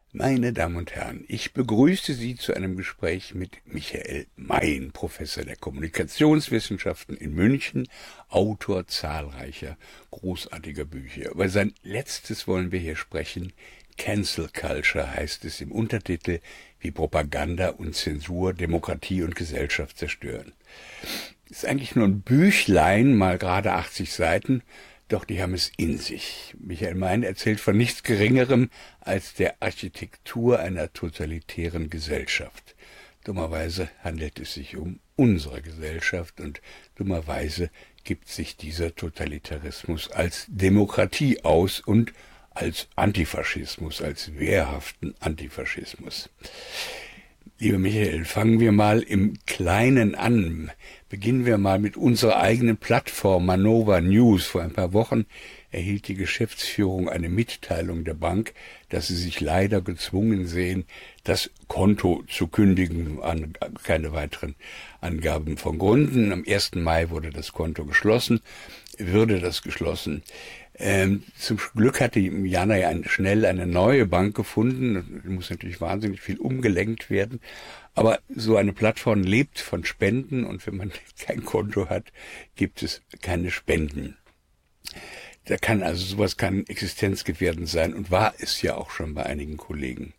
Meine Damen und Herren, ich begrüße Sie zu einem Gespräch mit Michael Mein, Professor der Kommunikationswissenschaften in München, Autor zahlreicher großartiger Bücher. Über sein letztes wollen wir hier sprechen. Cancel Culture heißt es im Untertitel, wie Propaganda und Zensur Demokratie und Gesellschaft zerstören. Ist eigentlich nur ein Büchlein, mal gerade 80 Seiten, doch die haben es in sich. Michael Mein erzählt von nichts Geringerem als der Architektur einer totalitären Gesellschaft. Dummerweise handelt es sich um unsere Gesellschaft und dummerweise gibt sich dieser Totalitarismus als Demokratie aus und als Antifaschismus, als wehrhaften Antifaschismus. Lieber Michael, fangen wir mal im Kleinen an. Beginnen wir mal mit unserer eigenen Plattform Manova News. Vor ein paar Wochen erhielt die Geschäftsführung eine Mitteilung der Bank, dass sie sich leider gezwungen sehen, das Konto zu kündigen, keine weiteren Angaben von Gründen. Am 1. Mai wurde das Konto geschlossen, würde das geschlossen. Zum Glück hatte Jana ja schnell eine neue Bank gefunden. Da muss natürlich wahnsinnig viel umgelenkt werden. Aber so eine Plattform lebt von Spenden und wenn man kein Konto hat, gibt es keine Spenden. Sowas kann existenzgefährdend sein und war es ja auch schon bei einigen Kollegen.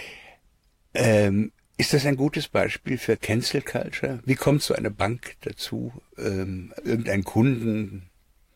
Ist das ein gutes Beispiel für Cancel Culture? Wie kommt so eine Bank dazu? Irgendein Kunden?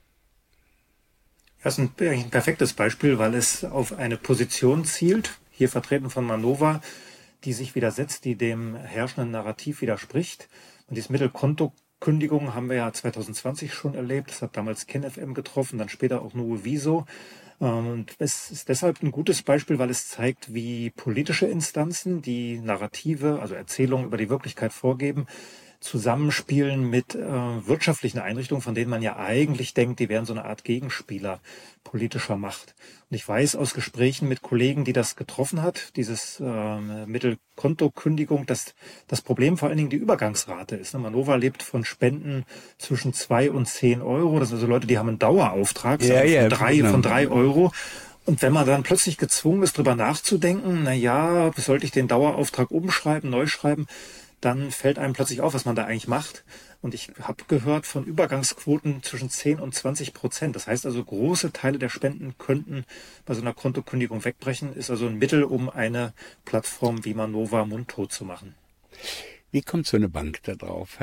Das ist ein perfektes Beispiel, weil es auf eine Position zielt, hier vertreten von Manova, die sich widersetzt, die dem herrschenden Narrativ widerspricht. Und dieses Mittel Kontokündigung haben wir ja 2020 schon erlebt. Das hat damals KenFM getroffen, dann später auch Nuoviso. Und es ist deshalb ein gutes Beispiel, weil es zeigt, wie politische Instanzen, die Narrative, also Erzählungen über die Wirklichkeit vorgeben, zusammenspielen mit wirtschaftlichen Einrichtungen, von denen man ja eigentlich denkt, die wären so eine Art Gegenspieler politischer Macht. Und ich weiß aus Gesprächen mit Kollegen, die das getroffen hat, dieses Mittel Kontokündigung, dass das Problem vor allen Dingen die Übergangsrate ist. Manova lebt von Spenden zwischen 2 und 10 Euro. Das sind also Leute, die haben einen Dauerauftrag von 3 Euro. Und wenn man dann plötzlich gezwungen ist, drüber nachzudenken, sollte ich den Dauerauftrag umschreiben, neu schreiben, dann fällt einem plötzlich auf, was man da eigentlich macht. Und ich habe gehört von Übergangsquoten zwischen 10 und 20%. Das heißt also, große Teile der Spenden könnten bei so einer Kontokündigung wegbrechen. Ist also ein Mittel, um eine Plattform wie Manova mundtot zu machen. Wie kommt so eine Bank da drauf?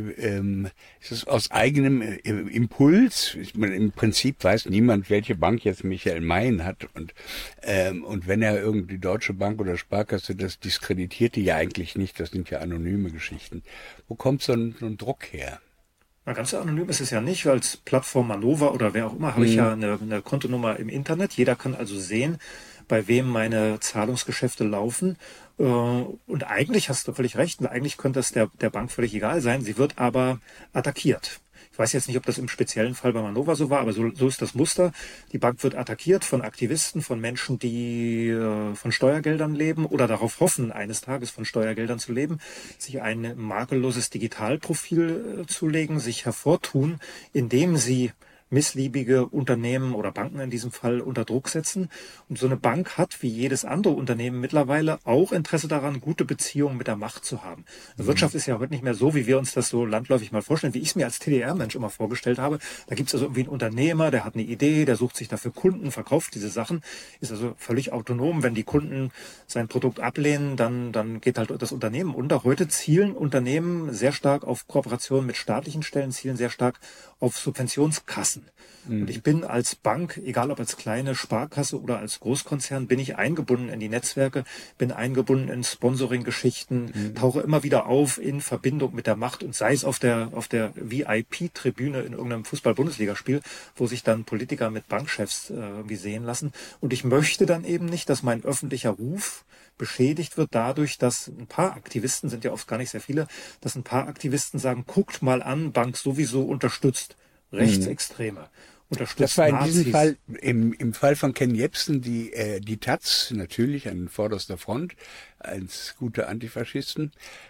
Ist es aus eigenem Impuls? Im Prinzip weiß niemand, welche Bank jetzt Michael Mein hat. Und wenn er irgendwie Deutsche Bank oder Sparkasse, das diskreditiert die ja eigentlich nicht. Das sind ja anonyme Geschichten. Wo kommt so ein Druck her? Na, ganz so anonym ist es ja nicht. Als Plattform Manova oder wer auch immer habe ich ja eine Kontonummer im Internet. Jeder kann also sehen, bei wem meine Zahlungsgeschäfte laufen. Und eigentlich hast du völlig recht. Eigentlich könnte es der Bank völlig egal sein. Sie wird aber attackiert. Ich weiß jetzt nicht, ob das im speziellen Fall bei Manova so war, aber so ist das Muster. Die Bank wird attackiert von Aktivisten, von Menschen, die von Steuergeldern leben oder darauf hoffen, eines Tages von Steuergeldern zu leben, sich ein makelloses Digitalprofil zulegen, sich hervortun, indem sie missliebige Unternehmen oder Banken in diesem Fall unter Druck setzen. Und so eine Bank hat, wie jedes andere Unternehmen mittlerweile, auch Interesse daran, gute Beziehungen mit der Macht zu haben. Wirtschaft ist ja heute nicht mehr so, wie wir uns das so landläufig mal vorstellen, wie ich es mir als TDR-Mensch immer vorgestellt habe. Da gibt es also irgendwie einen Unternehmer, der hat eine Idee, der sucht sich dafür Kunden, verkauft diese Sachen, ist also völlig autonom. Wenn die Kunden sein Produkt ablehnen, dann geht halt das Unternehmen unter. Heute zielen Unternehmen sehr stark auf Kooperationen mit staatlichen Stellen, zielen sehr stark auf Subventionskassen. Und ich bin als Bank, egal ob als kleine Sparkasse oder als Großkonzern, bin ich eingebunden in die Netzwerke, bin eingebunden in Sponsoring-Geschichten, tauche immer wieder auf in Verbindung mit der Macht und sei es auf der VIP-Tribüne in irgendeinem Fußball-Bundesligaspiel, wo sich dann Politiker mit Bankchefs irgendwie sehen lassen. Und ich möchte dann eben nicht, dass mein öffentlicher Ruf beschädigt wird dadurch, dass ein paar Aktivisten, sind ja oft gar nicht sehr viele, dass ein paar Aktivisten sagen, guckt mal an, Bank sowieso unterstützt Rechtsextreme. Das war in diesem Fall, im Fall von Ken Jebsen, die Taz, natürlich an vorderster Front, als gute Antifaschisten.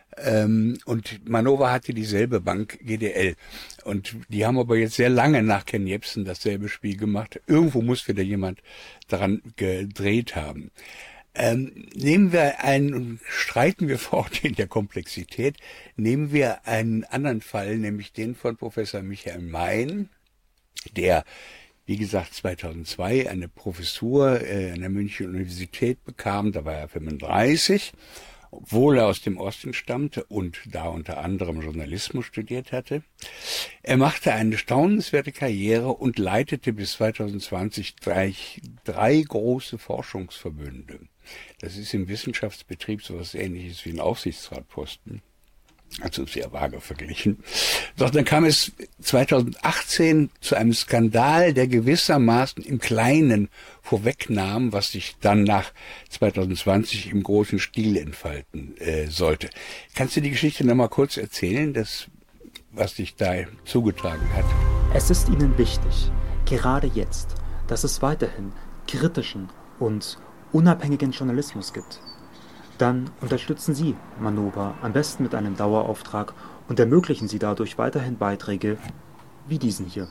Und Manova hatte dieselbe Bank, GDL. Und die haben aber jetzt sehr lange nach Ken Jebsen dasselbe Spiel gemacht. Irgendwo muss wieder jemand daran gedreht haben. Nehmen wir und streiten wir fort in der Komplexität, nehmen wir einen anderen Fall, nämlich den von Professor Michael Mein, der, wie gesagt, 2002 eine Professur an der Münchner Universität bekam, da war er 35, obwohl er aus dem Osten stammte und da unter anderem Journalismus studiert hatte. Er machte eine staunenswerte Karriere und leitete bis 2020 drei große Forschungsverbünde. Das ist im Wissenschaftsbetrieb so etwas Ähnliches wie ein Aufsichtsratposten. Also sehr vage verglichen. Doch dann kam es 2018 zu einem Skandal, der gewissermaßen im Kleinen vorwegnahm, was sich dann nach 2020 im großen Stil entfalten sollte. Kannst du die Geschichte noch mal kurz erzählen, was sich da zugetragen hat? Es ist Ihnen wichtig, gerade jetzt, dass es weiterhin kritischen und unabhängigen Journalismus gibt. Dann unterstützen Sie Manova am besten mit einem Dauerauftrag und ermöglichen Sie dadurch weiterhin Beiträge wie diesen hier.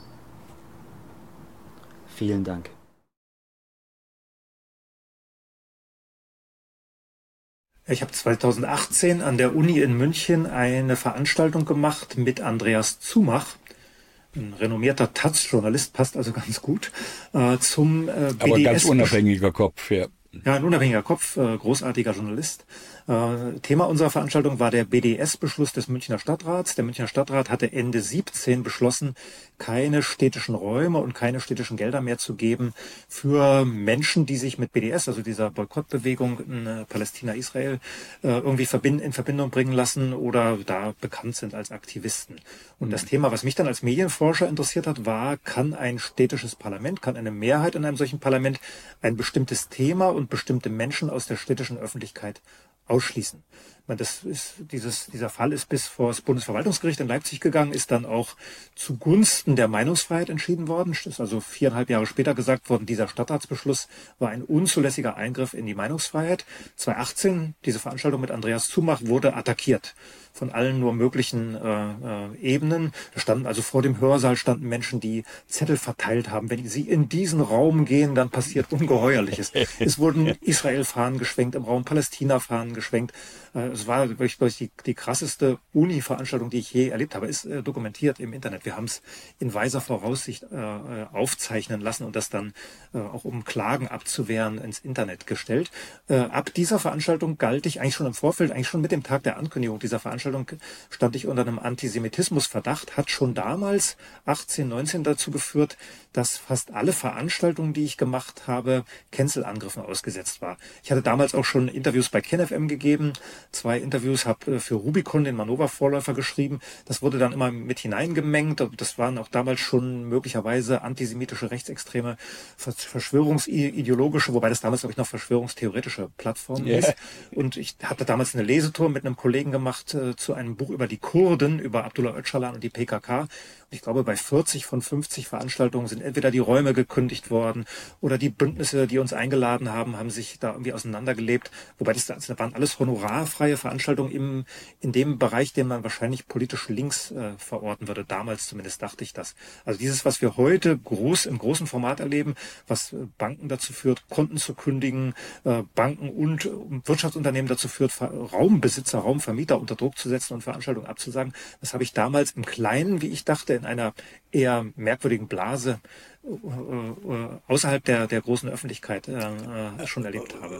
Vielen Dank. Ich habe 2018 an der Uni in München eine Veranstaltung gemacht mit Andreas Zumach, ein renommierter Taz-Journalist, passt also ganz gut, zum BDS. Aber ganz unabhängiger Kopf, ja. Ja, ein unabhängiger Kopf, großartiger Journalist. Thema unserer Veranstaltung war der BDS-Beschluss des Münchner Stadtrats. Der Münchner Stadtrat hatte Ende 2017 beschlossen, keine städtischen Räume und keine städtischen Gelder mehr zu geben für Menschen, die sich mit BDS, also dieser Boykottbewegung in Palästina-Israel, irgendwie in Verbindung bringen lassen oder da bekannt sind als Aktivisten. Und das Thema, was mich dann als Medienforscher interessiert hat, war, kann ein städtisches Parlament, kann eine Mehrheit in einem solchen Parlament ein bestimmtes Thema und bestimmte Menschen aus der städtischen Öffentlichkeit ausschließen. Dieser Fall ist bis vor das Bundesverwaltungsgericht in Leipzig gegangen, ist dann auch zugunsten der Meinungsfreiheit entschieden worden. Es ist also 4,5 Jahre später gesagt worden, dieser Stadtratsbeschluss war ein unzulässiger Eingriff in die Meinungsfreiheit. 2018, diese Veranstaltung mit Andreas Zumach, wurde attackiert von allen nur möglichen Ebenen. Da standen also vor dem Hörsaal standen Menschen, die Zettel verteilt haben. Wenn sie in diesen Raum gehen, dann passiert Ungeheuerliches. Es wurden Israel-Fahnen geschwenkt, im Raum Palästina-Fahnen geschwenkt. Es war wirklich die krasseste Uni-Veranstaltung, die ich je erlebt habe. Ist dokumentiert im Internet. Wir haben es in weiser Voraussicht aufzeichnen lassen und das dann auch um Klagen abzuwehren ins Internet gestellt. Ab dieser Veranstaltung galt ich eigentlich schon im Vorfeld, eigentlich schon mit dem Tag der Ankündigung dieser Veranstaltung, stand ich unter einem Antisemitismusverdacht, hat schon damals 18, 19 dazu geführt, dass fast alle Veranstaltungen, die ich gemacht habe, Cancel-Angriffen ausgesetzt war. Ich hatte damals auch schon Interviews bei KenFM gegeben, 2 Interviews, habe für Rubicon, den Manova-Vorläufer, geschrieben. Das wurde dann immer mit hineingemengt. Das waren auch damals schon möglicherweise antisemitische, rechtsextreme, verschwörungsideologische, wobei das damals, glaube ich, noch verschwörungstheoretische Plattformen ist. Und ich hatte damals eine Lesetour mit einem Kollegen gemacht zu einem Buch über die Kurden, über Abdullah Öcalan und die PKK. Und ich glaube, bei 40 von 50 Veranstaltungen sind entweder die Räume gekündigt worden oder die Bündnisse, die uns eingeladen haben, haben sich da irgendwie auseinandergelebt. Wobei das waren alles honorarfreie Veranstaltungen in dem Bereich, den man wahrscheinlich politisch links verorten würde. Damals zumindest dachte ich das. Also dieses, was wir heute im großen Format erleben, was Banken dazu führt, Konten zu kündigen, Banken und Wirtschaftsunternehmen dazu führt, Raumbesitzer, Raumvermieter unter Druck zu setzen und Veranstaltungen abzusagen. Das habe ich damals im Kleinen, wie ich dachte, in einer eher merkwürdigen Blase außerhalb der großen Öffentlichkeit schon erlebt habe.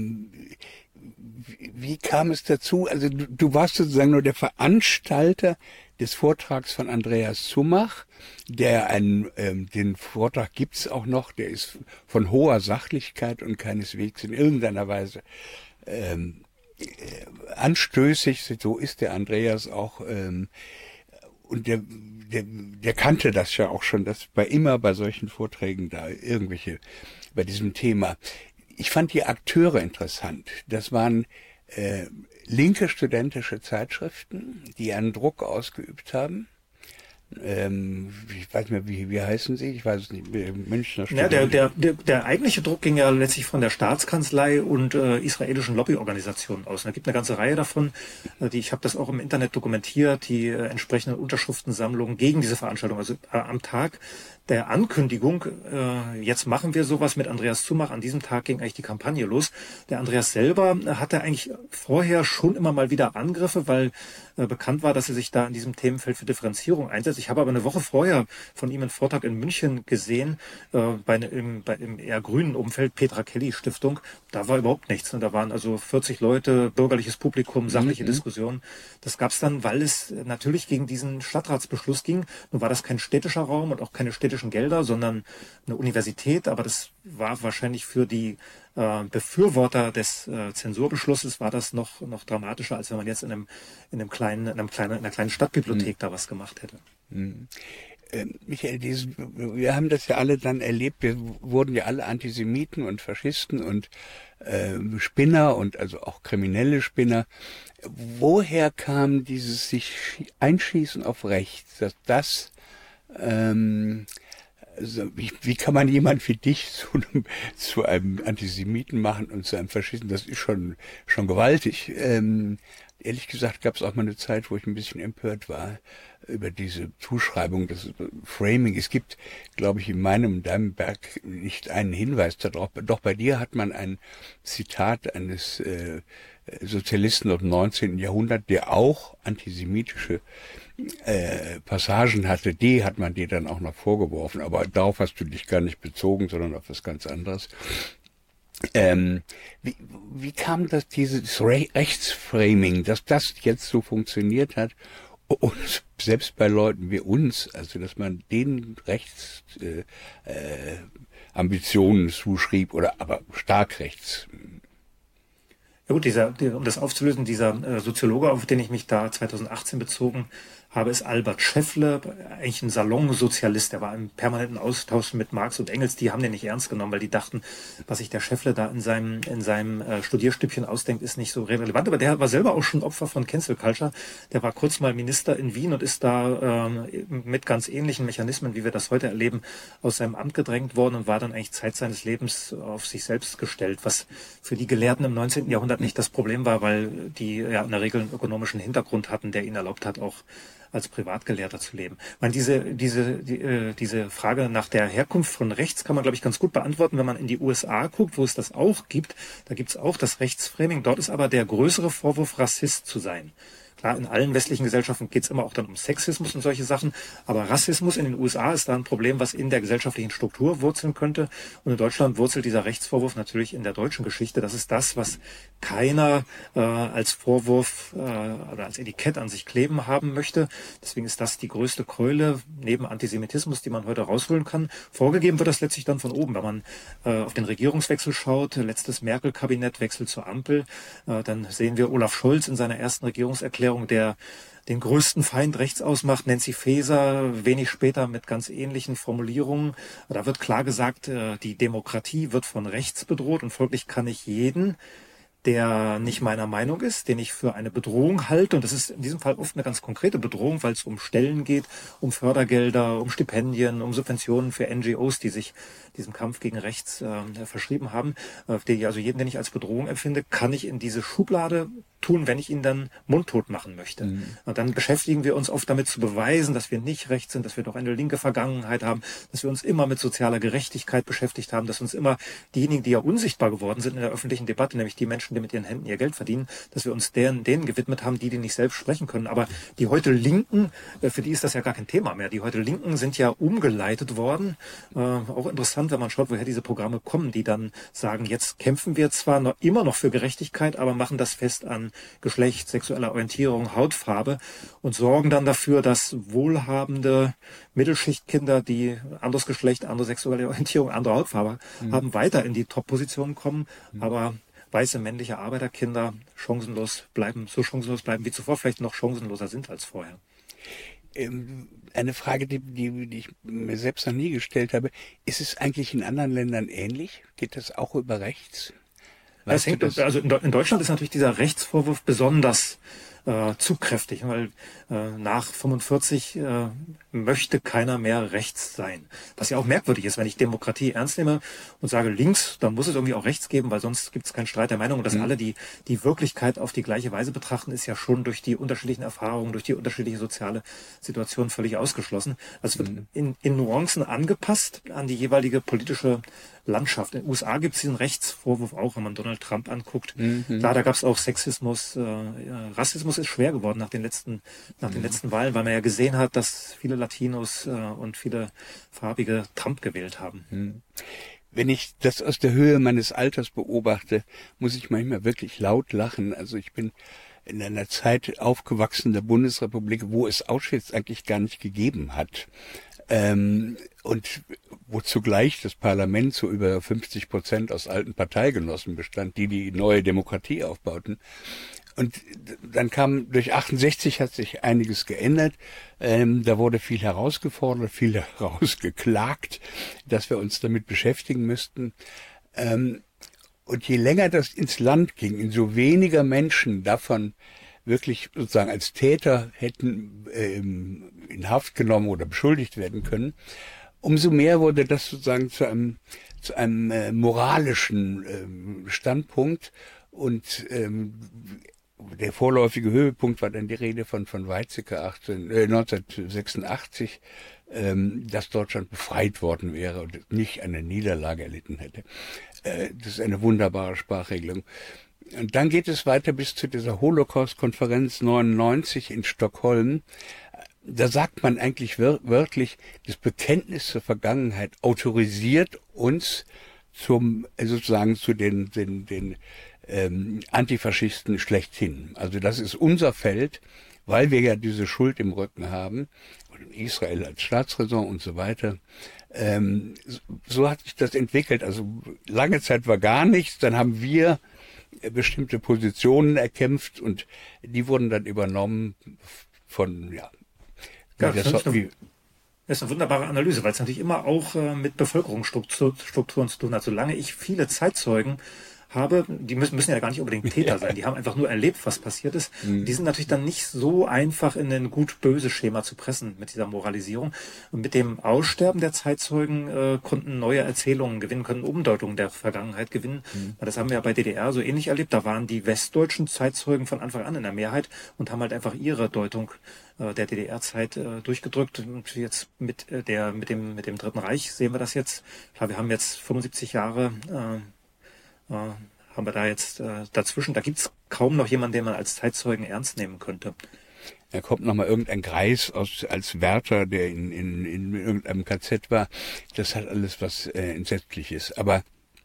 Wie kam es dazu? Also du warst sozusagen nur der Veranstalter des Vortrags von Andreas Zumach, den Vortrag gibt's auch noch, der ist von hoher Sachlichkeit und keineswegs in irgendeiner Weise anstößig, so ist der Andreas auch, und der kannte das ja auch schon, dass immer bei solchen Vorträgen da bei diesem Thema. Ich fand die Akteure interessant. Das waren linke studentische Zeitschriften, die einen Druck ausgeübt haben. ich weiß nicht mehr, wie heißen sie? Ich weiß es nicht. Münchner Ja, der eigentliche Druck ging ja letztlich von der Staatskanzlei und israelischen Lobbyorganisationen aus. Und da gibt eine ganze Reihe davon, ich habe das auch im Internet dokumentiert, die entsprechenden Unterschriftensammlungen gegen diese Veranstaltung. Also am Tag der Ankündigung, jetzt machen wir sowas mit Andreas Zumach, an diesem Tag ging eigentlich die Kampagne los. Der Andreas selber hatte eigentlich vorher schon immer mal wieder Angriffe, weil bekannt war, dass er sich da in diesem Themenfeld für Differenzierung einsetzt. Ich habe aber eine Woche vorher von ihm einen Vortrag in München gesehen, im eher grünen Umfeld, Petra Kelly Stiftung. Da war überhaupt nichts. Da waren also 40 Leute, bürgerliches Publikum, sachliche Diskussionen. Das gab es dann, weil es natürlich gegen diesen Stadtratsbeschluss ging. Nun war das kein städtischer Raum und auch keine städtischen Gelder, sondern eine Universität. Aber das war wahrscheinlich für die Befürworter des Zensurbeschlusses war das noch dramatischer, als wenn man jetzt in einer kleinen Stadtbibliothek da was gemacht hätte. Michael, wir haben das ja alle dann erlebt. Wir wurden ja alle Antisemiten und Faschisten und Spinner und also auch kriminelle Spinner. Woher kam dieses sich einschießen auf rechts? Also wie kann man jemand wie dich zu einem Antisemiten machen und zu einem Faschisten? Das ist schon gewaltig. Ehrlich gesagt gab es auch mal eine Zeit, wo ich ein bisschen empört war über diese Zuschreibung, das Framing. Es gibt, glaube ich, in deinem Werk nicht einen Hinweis darauf. Doch bei dir hat man ein Zitat eines Sozialisten aus dem 19. Jahrhundert, der auch antisemitische Passagen hatte, die hat man dir dann auch noch vorgeworfen, aber darauf hast du dich gar nicht bezogen, sondern auf was ganz anderes. Wie kam das, dieses Rechtsframing, dass das jetzt so funktioniert hat und selbst bei Leuten wie uns, also dass man denen Ambitionen zuschrieb oder aber stark rechts? Ja gut, um das aufzulösen, dieser Soziologe, auf den ich mich da 2018 bezogen habe, ist Albert Scheffler, eigentlich ein Salonsozialist, der war im permanenten Austausch mit Marx und Engels, die haben den nicht ernst genommen, weil die dachten, was sich der Scheffler da in seinem Studierstübchen ausdenkt, ist nicht so relevant, aber der war selber auch schon Opfer von Cancel Culture, der war kurz mal Minister in Wien und ist da mit ganz ähnlichen Mechanismen, wie wir das heute erleben, aus seinem Amt gedrängt worden und war dann eigentlich Zeit seines Lebens auf sich selbst gestellt, was für die Gelehrten im 19. Jahrhundert nicht das Problem war, weil die ja in der Regel einen ökonomischen Hintergrund hatten, der ihnen erlaubt hat, auch als Privatgelehrter zu leben. Ich meine, diese Frage nach der Herkunft von rechts kann man, glaube ich, ganz gut beantworten, wenn man in die USA guckt, wo es das auch gibt. Da gibt es auch das Rechtsframing. Dort ist aber der größere Vorwurf, Rassist zu sein. Klar, in allen westlichen Gesellschaften geht es immer auch dann um Sexismus und solche Sachen, aber Rassismus in den USA ist da ein Problem, was in der gesellschaftlichen Struktur wurzeln könnte. Und in Deutschland wurzelt dieser Rechtsvorwurf natürlich in der deutschen Geschichte. Das ist das, was keiner als Vorwurf oder als Etikett an sich kleben haben möchte. Deswegen ist das die größte Keule neben Antisemitismus, die man heute rausholen kann. Vorgegeben wird das letztlich dann von oben. Wenn man auf den Regierungswechsel schaut, letztes Merkel-Kabinett, Wechsel zur Ampel, dann sehen wir Olaf Scholz in seiner ersten Regierungserklärung, der den größten Feind rechts ausmacht, Nancy Faeser, wenig später mit ganz ähnlichen Formulierungen. Da wird klar gesagt, die Demokratie wird von rechts bedroht und folglich kann ich jeden, der nicht meiner Meinung ist, den ich für eine Bedrohung halte. Und das ist in diesem Fall oft eine ganz konkrete Bedrohung, weil es um Stellen geht, um Fördergelder, um Stipendien, um Subventionen für NGOs, die sich diesem Kampf gegen rechts verschrieben haben. Also jeden, den ich als Bedrohung empfinde, kann ich in diese Schublade tun, wenn ich ihn dann mundtot machen möchte. Und dann beschäftigen wir uns oft damit zu beweisen, dass wir nicht rechts sind, dass wir doch eine linke Vergangenheit haben, dass wir uns immer mit sozialer Gerechtigkeit beschäftigt haben, dass uns immer diejenigen, die ja unsichtbar geworden sind in der öffentlichen Debatte, nämlich die Menschen, die mit ihren Händen ihr Geld verdienen, dass wir uns denen gewidmet haben, die nicht selbst sprechen können. Aber die heute Linken, für die ist das ja gar kein Thema mehr. Die heute Linken sind ja umgeleitet worden. Auch interessant, wenn man schaut, woher diese Programme kommen, die dann sagen, jetzt kämpfen wir zwar immer noch für Gerechtigkeit, aber machen das fest an Geschlecht, sexueller Orientierung, Hautfarbe und sorgen dann dafür, dass wohlhabende Mittelschichtkinder, die anderes Geschlecht, andere sexuelle Orientierung, andere Hautfarbe haben, weiter in die Top-Positionen kommen, aber weiße männliche Arbeiterkinder so chancenlos bleiben wie zuvor, vielleicht noch chancenloser sind als vorher. Eine Frage, die ich mir selbst noch nie gestellt habe, ist es eigentlich in anderen Ländern ähnlich? Geht das auch über rechts? Also in Deutschland ist natürlich dieser Rechtsvorwurf besonders zu kräftig, weil nach 45 möchte keiner mehr rechts sein. Was ja auch merkwürdig ist, wenn ich Demokratie ernst nehme und sage links, dann muss es irgendwie auch rechts geben, weil sonst gibt es keinen Streit der Meinung. Und dass alle die Wirklichkeit auf die gleiche Weise betrachten, ist ja schon durch die unterschiedlichen Erfahrungen, durch die unterschiedliche soziale Situation völlig ausgeschlossen. Also es wird in Nuancen angepasst an die jeweilige politische Landschaft. In den USA gibt es diesen Rechtsvorwurf auch, wenn man Donald Trump anguckt. Klar, da gab es auch Sexismus. Rassismus ist schwer geworden nach den letzten Wahlen, weil man ja gesehen hat, dass viele Latinos und viele Farbige Trump gewählt haben. Wenn ich das aus der Höhe meines Alters beobachte, muss ich manchmal wirklich laut lachen. Also ich bin in einer Zeit aufgewachsen der Bundesrepublik, wo es Auschwitz eigentlich gar nicht gegeben hat. Und wo zugleich das Parlament zu über 50% aus alten Parteigenossen bestand, die neue Demokratie aufbauten. Und dann kam, durch 68 hat sich einiges geändert. Da wurde viel herausgefordert, viel herausgeklagt, dass wir uns damit beschäftigen müssten. Und je länger das ins Land ging, umso weniger Menschen davon wirklich sozusagen als Täter hätten in Haft genommen oder beschuldigt werden können, umso mehr wurde das sozusagen zu einem moralischen Standpunkt. Und der vorläufige Höhepunkt war dann die Rede von Weizsäcker 1986, dass Deutschland befreit worden wäre und nicht eine Niederlage erlitten hätte. Das ist eine wunderbare Sprachregelung. Und dann geht es weiter bis zu dieser Holocaust-Konferenz 99 in Stockholm. Da sagt man eigentlich wörtlich, das Bekenntnis zur Vergangenheit autorisiert uns sozusagen zu den Antifaschisten schlechthin. Also das ist unser Feld, weil wir ja diese Schuld im Rücken haben, und Israel als Staatsräson und so weiter. So hat sich das entwickelt. Also lange Zeit war gar nichts, dann haben wir bestimmte Positionen erkämpft und die wurden dann übernommen von, das ist eine wunderbare Analyse, weil es natürlich immer auch mit Bevölkerungsstrukturen zu tun hat. Solange ich viele Zeitzeugen habe, die müssen ja gar nicht unbedingt Täter sein, die haben einfach nur erlebt, was passiert ist. Die sind natürlich dann nicht so einfach in ein Gut-Böse-Schema zu pressen mit dieser Moralisierung. Und mit dem Aussterben der Zeitzeugen konnten neue Erzählungen gewinnen, können Umdeutungen der Vergangenheit gewinnen. Das haben wir ja bei DDR so ähnlich erlebt. Da waren die westdeutschen Zeitzeugen von Anfang an in der Mehrheit und haben halt einfach ihre Deutung der DDR-Zeit durchgedrückt. Und jetzt mit dem Dritten Reich sehen wir das jetzt. Klar, wir haben jetzt 75 Jahre haben wir da jetzt dazwischen. Da gibt's kaum noch jemanden, den man als Zeitzeugen ernst nehmen könnte. Da kommt nochmal irgendein Greis als Wärter, der in irgendeinem KZ war. Das hat alles was Entsetzliches. Aber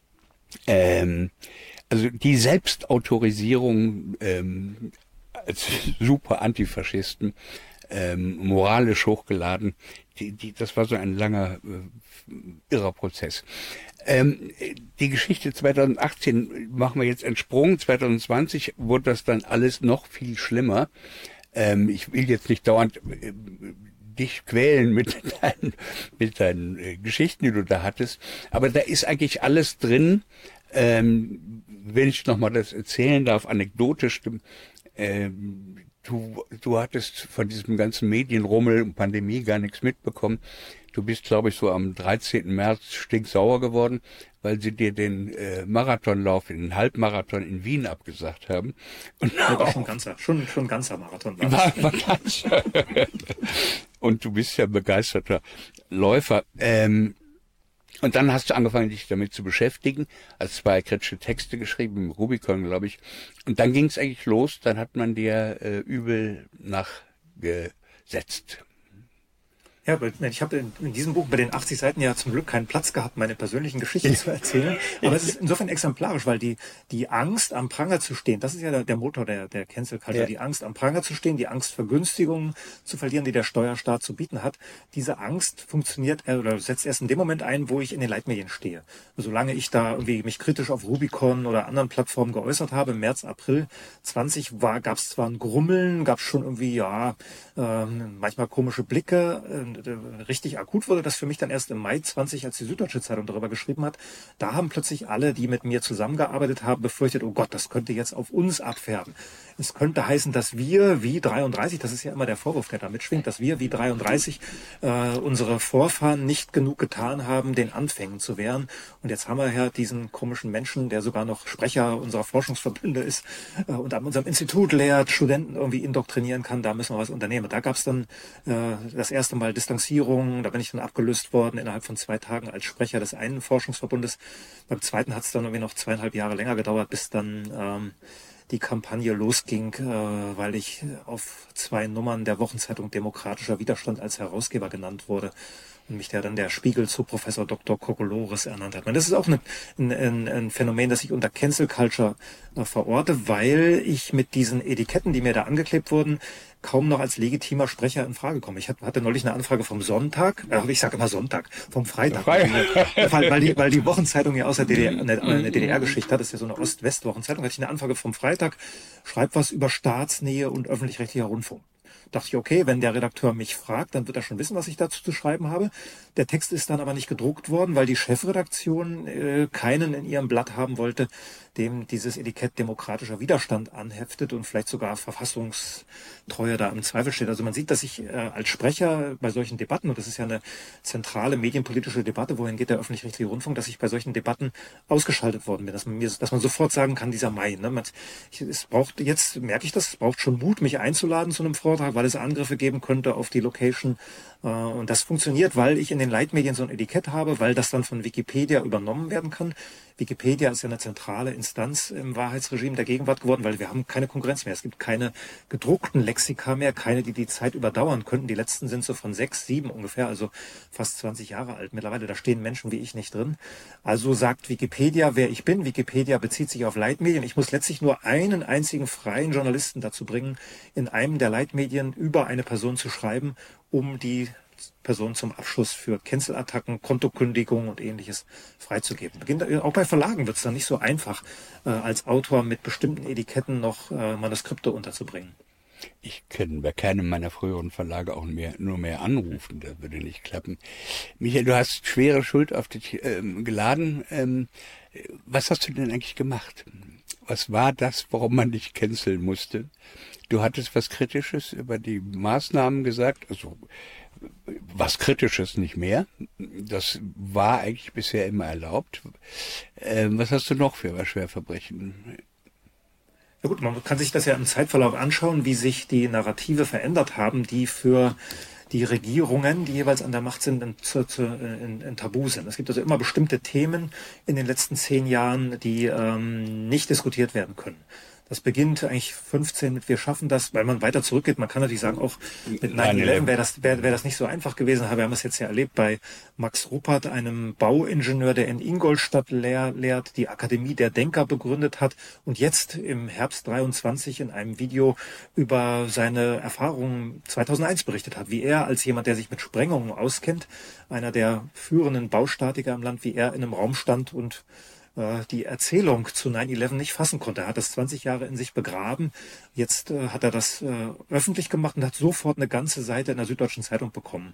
also die Selbstautorisierung als super Antifaschisten, moralisch hochgeladen, das war so ein langer, irrer Prozess. Die Geschichte 2018 machen wir jetzt einen Sprung. 2020 wurde das dann alles noch viel schlimmer. Ich will jetzt nicht dauernd dich quälen mit deinen Geschichten, die du da hattest, aber da ist eigentlich alles drin. Wenn ich nochmal das erzählen darf, anekdotisch, du hattest von diesem ganzen Medienrummel und Pandemie gar nichts mitbekommen. Du bist, glaube ich, so am 13. März stinksauer geworden, weil sie dir den Marathonlauf, den Halbmarathon in Wien abgesagt haben. Und ja, war schon ein ganzer Marathon. War ganz. Und du bist ja begeisterter Läufer. Und dann hast du angefangen, dich damit zu beschäftigen, hast 2 kritische Texte geschrieben, im Rubicon, glaube ich. Und dann ging es eigentlich los, dann hat man dir übel nachgesetzt. Ja, ich habe in diesem Buch bei den 80 Seiten ja zum Glück keinen Platz gehabt, meine persönlichen Geschichten zu erzählen. Aber es ist insofern exemplarisch, weil die Angst, am Pranger zu stehen, das ist ja der Motor der Cancel Culture, die Angst, am Pranger zu stehen, die Angst, Vergünstigungen zu verlieren, die der Steuerstaat zu bieten hat. Diese Angst funktioniert oder setzt erst in dem Moment ein, wo ich in den Leitmedien stehe. Solange ich da irgendwie mich kritisch auf Rubicon oder anderen Plattformen geäußert habe, im März, April 20 gab es zwar ein Grummeln, gab es schon irgendwie, manchmal komische Blicke, richtig akut wurde das für mich dann erst im Mai 20, als die Süddeutsche Zeitung darüber geschrieben hat. Da haben plötzlich alle, die mit mir zusammengearbeitet haben, befürchtet, oh Gott, das könnte jetzt auf uns abfärben. Es könnte heißen, dass wir wie 33, das ist ja immer der Vorwurf, der da mitschwingt, dass wir wie 33 unsere Vorfahren nicht genug getan haben, den Anfängen zu wehren. Und jetzt haben wir ja diesen komischen Menschen, der sogar noch Sprecher unserer Forschungsverbünde ist und an unserem Institut lehrt, Studenten irgendwie indoktrinieren kann, da müssen wir was unternehmen. Da gab es dann das erste Mal Distanzierung, da bin ich dann abgelöst worden innerhalb von 2 Tagen als Sprecher des einen Forschungsverbundes. Beim zweiten hat es dann irgendwie noch 2,5 Jahre länger gedauert, bis dann die Kampagne losging, weil ich auf 2 Nummern der Wochenzeitung Demokratischer Widerstand als Herausgeber genannt wurde und mich dann der Spiegel zu Professor Dr. Kokolores ernannt hat. Das ist auch ein Phänomen, das ich unter Cancel Culture verorte, weil ich mit diesen Etiketten, die mir da angeklebt wurden, kaum noch als legitimer Sprecher in Frage komme. Ich hatte neulich eine Anfrage vom Sonntag, ich sage immer Sonntag, vom Freitag, weil die Wochenzeitung ja aus der DDR eine DDR-Geschichte hat, das ist ja so eine Ost-West-Wochenzeitung, hatte ich eine Anfrage vom Freitag, schreib was über Staatsnähe und öffentlich-rechtlicher Rundfunk. Dachte ich, okay, wenn der Redakteur mich fragt, dann wird er schon wissen, was ich dazu zu schreiben habe. Der Text ist dann aber nicht gedruckt worden, weil die Chefredaktion keinen in ihrem Blatt haben wollte, dem dieses Etikett demokratischer Widerstand anheftet und vielleicht sogar Verfassungstreue da im Zweifel steht. Also man sieht, dass ich als Sprecher bei solchen Debatten, und das ist ja eine zentrale medienpolitische Debatte, wohin geht der öffentlich-rechtliche Rundfunk, dass ich bei solchen Debatten ausgeschaltet worden bin, dass man sofort sagen kann, dieser Mai. Ne? Jetzt merke ich das, es braucht schon Mut, mich einzuladen zu einem Vortrag, weil es Angriffe geben könnte auf die Location. Und das funktioniert, weil ich in den Leitmedien so ein Etikett habe, weil das dann von Wikipedia übernommen werden kann. Wikipedia ist ja eine zentrale Instanz im Wahrheitsregime der Gegenwart geworden, weil wir haben keine Konkurrenz mehr. Es gibt keine gedruckten Lexika mehr, keine, die die Zeit überdauern könnten. Die letzten sind so von 6, 7 ungefähr, also fast 20 Jahre alt mittlerweile. Da stehen Menschen wie ich nicht drin. Also sagt Wikipedia, wer ich bin. Wikipedia bezieht sich auf Leitmedien. Ich muss letztlich nur einen einzigen freien Journalisten dazu bringen, in einem der Leitmedien über eine Person zu schreiben, um die Person zum Abschluss für Cancel-Attacken, Kontokündigungen und Ähnliches freizugeben. Auch bei Verlagen wird es dann nicht so einfach, als Autor mit bestimmten Etiketten noch Manuskripte unterzubringen. Ich kann bei keinem meiner früheren Verlage auch nur mehr anrufen, das würde nicht klappen. Michael, du hast schwere Schuld auf dich geladen. Was hast du denn eigentlich gemacht? Was war das, warum man dich canceln musste? Du hattest was Kritisches über die Maßnahmen gesagt, also was Kritisches nicht mehr. Das war eigentlich bisher immer erlaubt. Was hast du noch für Schwerverbrechen? Ja gut, man kann sich das ja im Zeitverlauf anschauen, wie sich die Narrative verändert haben, die für die Regierungen, die jeweils an der Macht sind, in Tabu sind. Es gibt also immer bestimmte Themen in den letzten 10 Jahren, die nicht diskutiert werden können. Das beginnt eigentlich 15 mit Wir schaffen das, weil man weiter zurückgeht. Man kann natürlich sagen, auch mit 9/11 wäre das nicht so einfach gewesen. Wir haben es jetzt ja erlebt bei Max Ruppert, einem Bauingenieur, der in Ingolstadt lehrt, die Akademie der Denker begründet hat und jetzt im Herbst 23 in einem Video über seine Erfahrungen 2001 berichtet hat, wie er als jemand, der sich mit Sprengungen auskennt, einer der führenden Baustatiker im Land, wie er in einem Raum stand und die Erzählung zu 9/11 nicht fassen konnte. Er hat das 20 Jahre in sich begraben. Jetzt hat er das öffentlich gemacht und hat sofort eine ganze Seite in der Süddeutschen Zeitung bekommen.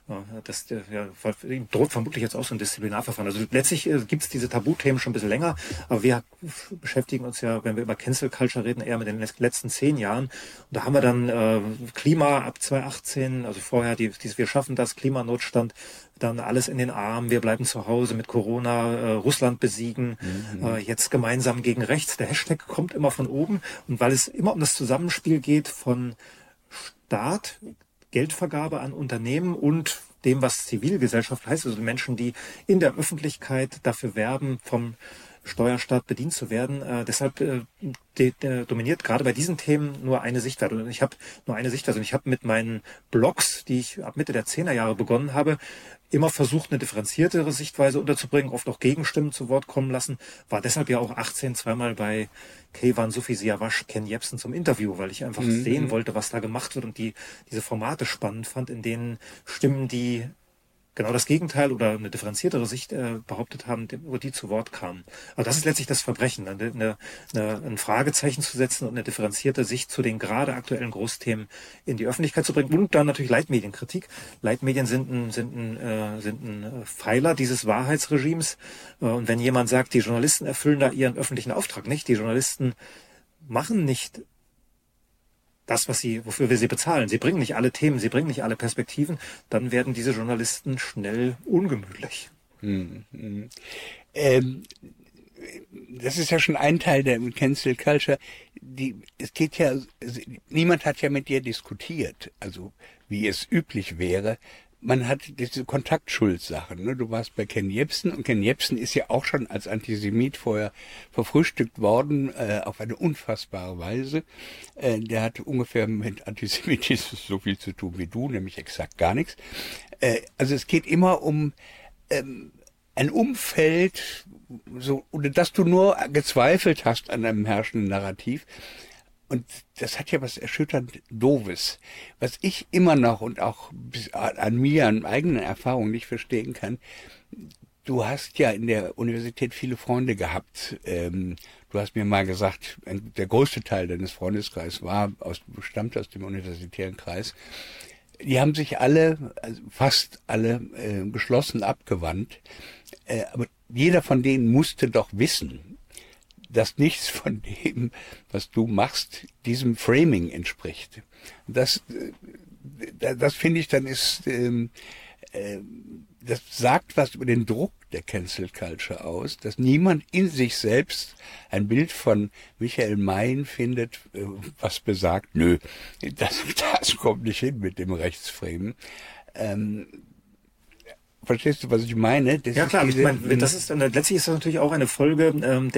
Ihm droht vermutlich jetzt auch so ein Disziplinarverfahren. Also letztlich gibt es diese Tabuthemen schon ein bisschen länger, aber wir beschäftigen uns ja, wenn wir über Cancel Culture reden, eher mit den letzten 10 Jahren. Und da haben wir dann Klima ab 2018, also vorher Wir schaffen das, Klimanotstand, dann alles in den Armen, wir bleiben zu Hause mit Corona, Russland besiegen, jetzt gemeinsam gegen rechts. Der Hashtag kommt immer von oben und weil es immer um das Zusammenspiel geht von Staat, Geldvergabe an Unternehmen und dem, was Zivilgesellschaft heißt, also Menschen, die in der Öffentlichkeit dafür werben, vom Steuerstaat bedient zu werden. Deshalb dominiert gerade bei diesen Themen nur eine Sichtweise. Und ich habe nur eine Sichtweise. Und ich habe mit meinen Blogs, die ich ab Mitte der 10er Jahre begonnen habe, immer versucht, eine differenziertere Sichtweise unterzubringen, oft auch Gegenstimmen zu Wort kommen lassen. War deshalb ja auch 18 zweimal bei Keyvan, Sophie Siavash, Ken Jebsen zum Interview, weil ich einfach sehen wollte, was da gemacht wird und diese Formate spannend fand, in denen Stimmen, die genau das Gegenteil oder eine differenziertere Sicht behauptet haben, wo die zu Wort kamen. Aber das ist letztlich das Verbrechen, ein Fragezeichen zu setzen und eine differenzierte Sicht zu den gerade aktuellen Großthemen in die Öffentlichkeit zu bringen. Und dann natürlich Leitmedienkritik. Leitmedien sind ein Pfeiler dieses Wahrheitsregimes. Und wenn jemand sagt, die Journalisten erfüllen da ihren öffentlichen Auftrag nicht, die Journalisten machen nicht das, wofür wir sie bezahlen. Sie bringen nicht alle Themen, sie bringen nicht alle Perspektiven, dann werden diese Journalisten schnell ungemütlich. Das ist ja schon ein Teil der Cancel Culture. Es geht ja, niemand hat ja mit dir diskutiert, also wie es üblich wäre. Man hat diese Kontaktschuldsachen. Ne? Du warst bei Ken Jebsen und Ken Jebsen ist ja auch schon als Antisemit vorher verfrühstückt worden, auf eine unfassbare Weise. Der hatte ungefähr mit Antisemitismus so viel zu tun wie du, nämlich exakt gar nichts. Also es geht immer um ein Umfeld, so, oder dass du nur gezweifelt hast an einem herrschenden Narrativ. Und das hat ja was erschütternd Doofes, was ich immer noch und auch an mir, an eigenen Erfahrungen nicht verstehen kann. Du hast ja in der Universität viele Freunde gehabt. Du hast mir mal gesagt, der größte Teil deines Freundeskreises stammt aus dem universitären Kreis. Die haben sich alle, also fast alle, geschlossen abgewandt. Aber jeder von denen musste doch wissen, dass nichts von dem, was du machst, diesem Framing entspricht. Das finde ich, dann ist, das sagt was über den Druck der Cancel Culture aus, dass niemand in sich selbst ein Bild von Michael Mein findet, was besagt, nö, das kommt nicht hin mit dem Rechtsframen. Verstehst du, was ich meine? Ja klar, letztlich ist das natürlich auch eine Folge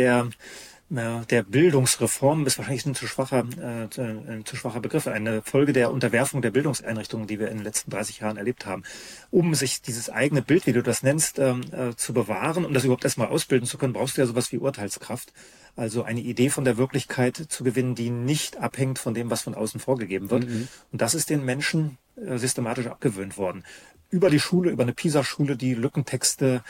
der Bildungsreform, ist wahrscheinlich ein zu schwacher Begriff, eine Folge der Unterwerfung der Bildungseinrichtungen, die wir in den letzten 30 Jahren erlebt haben. Um sich dieses eigene Bild, wie du das nennst, zu bewahren, um das überhaupt erstmal ausbilden zu können, brauchst du ja sowas wie Urteilskraft. Also eine Idee von der Wirklichkeit zu gewinnen, die nicht abhängt von dem, was von außen vorgegeben wird. Mhm. Und das ist den Menschen systematisch abgewöhnt worden. Über die Schule, über eine PISA-Schule, die Lückentexte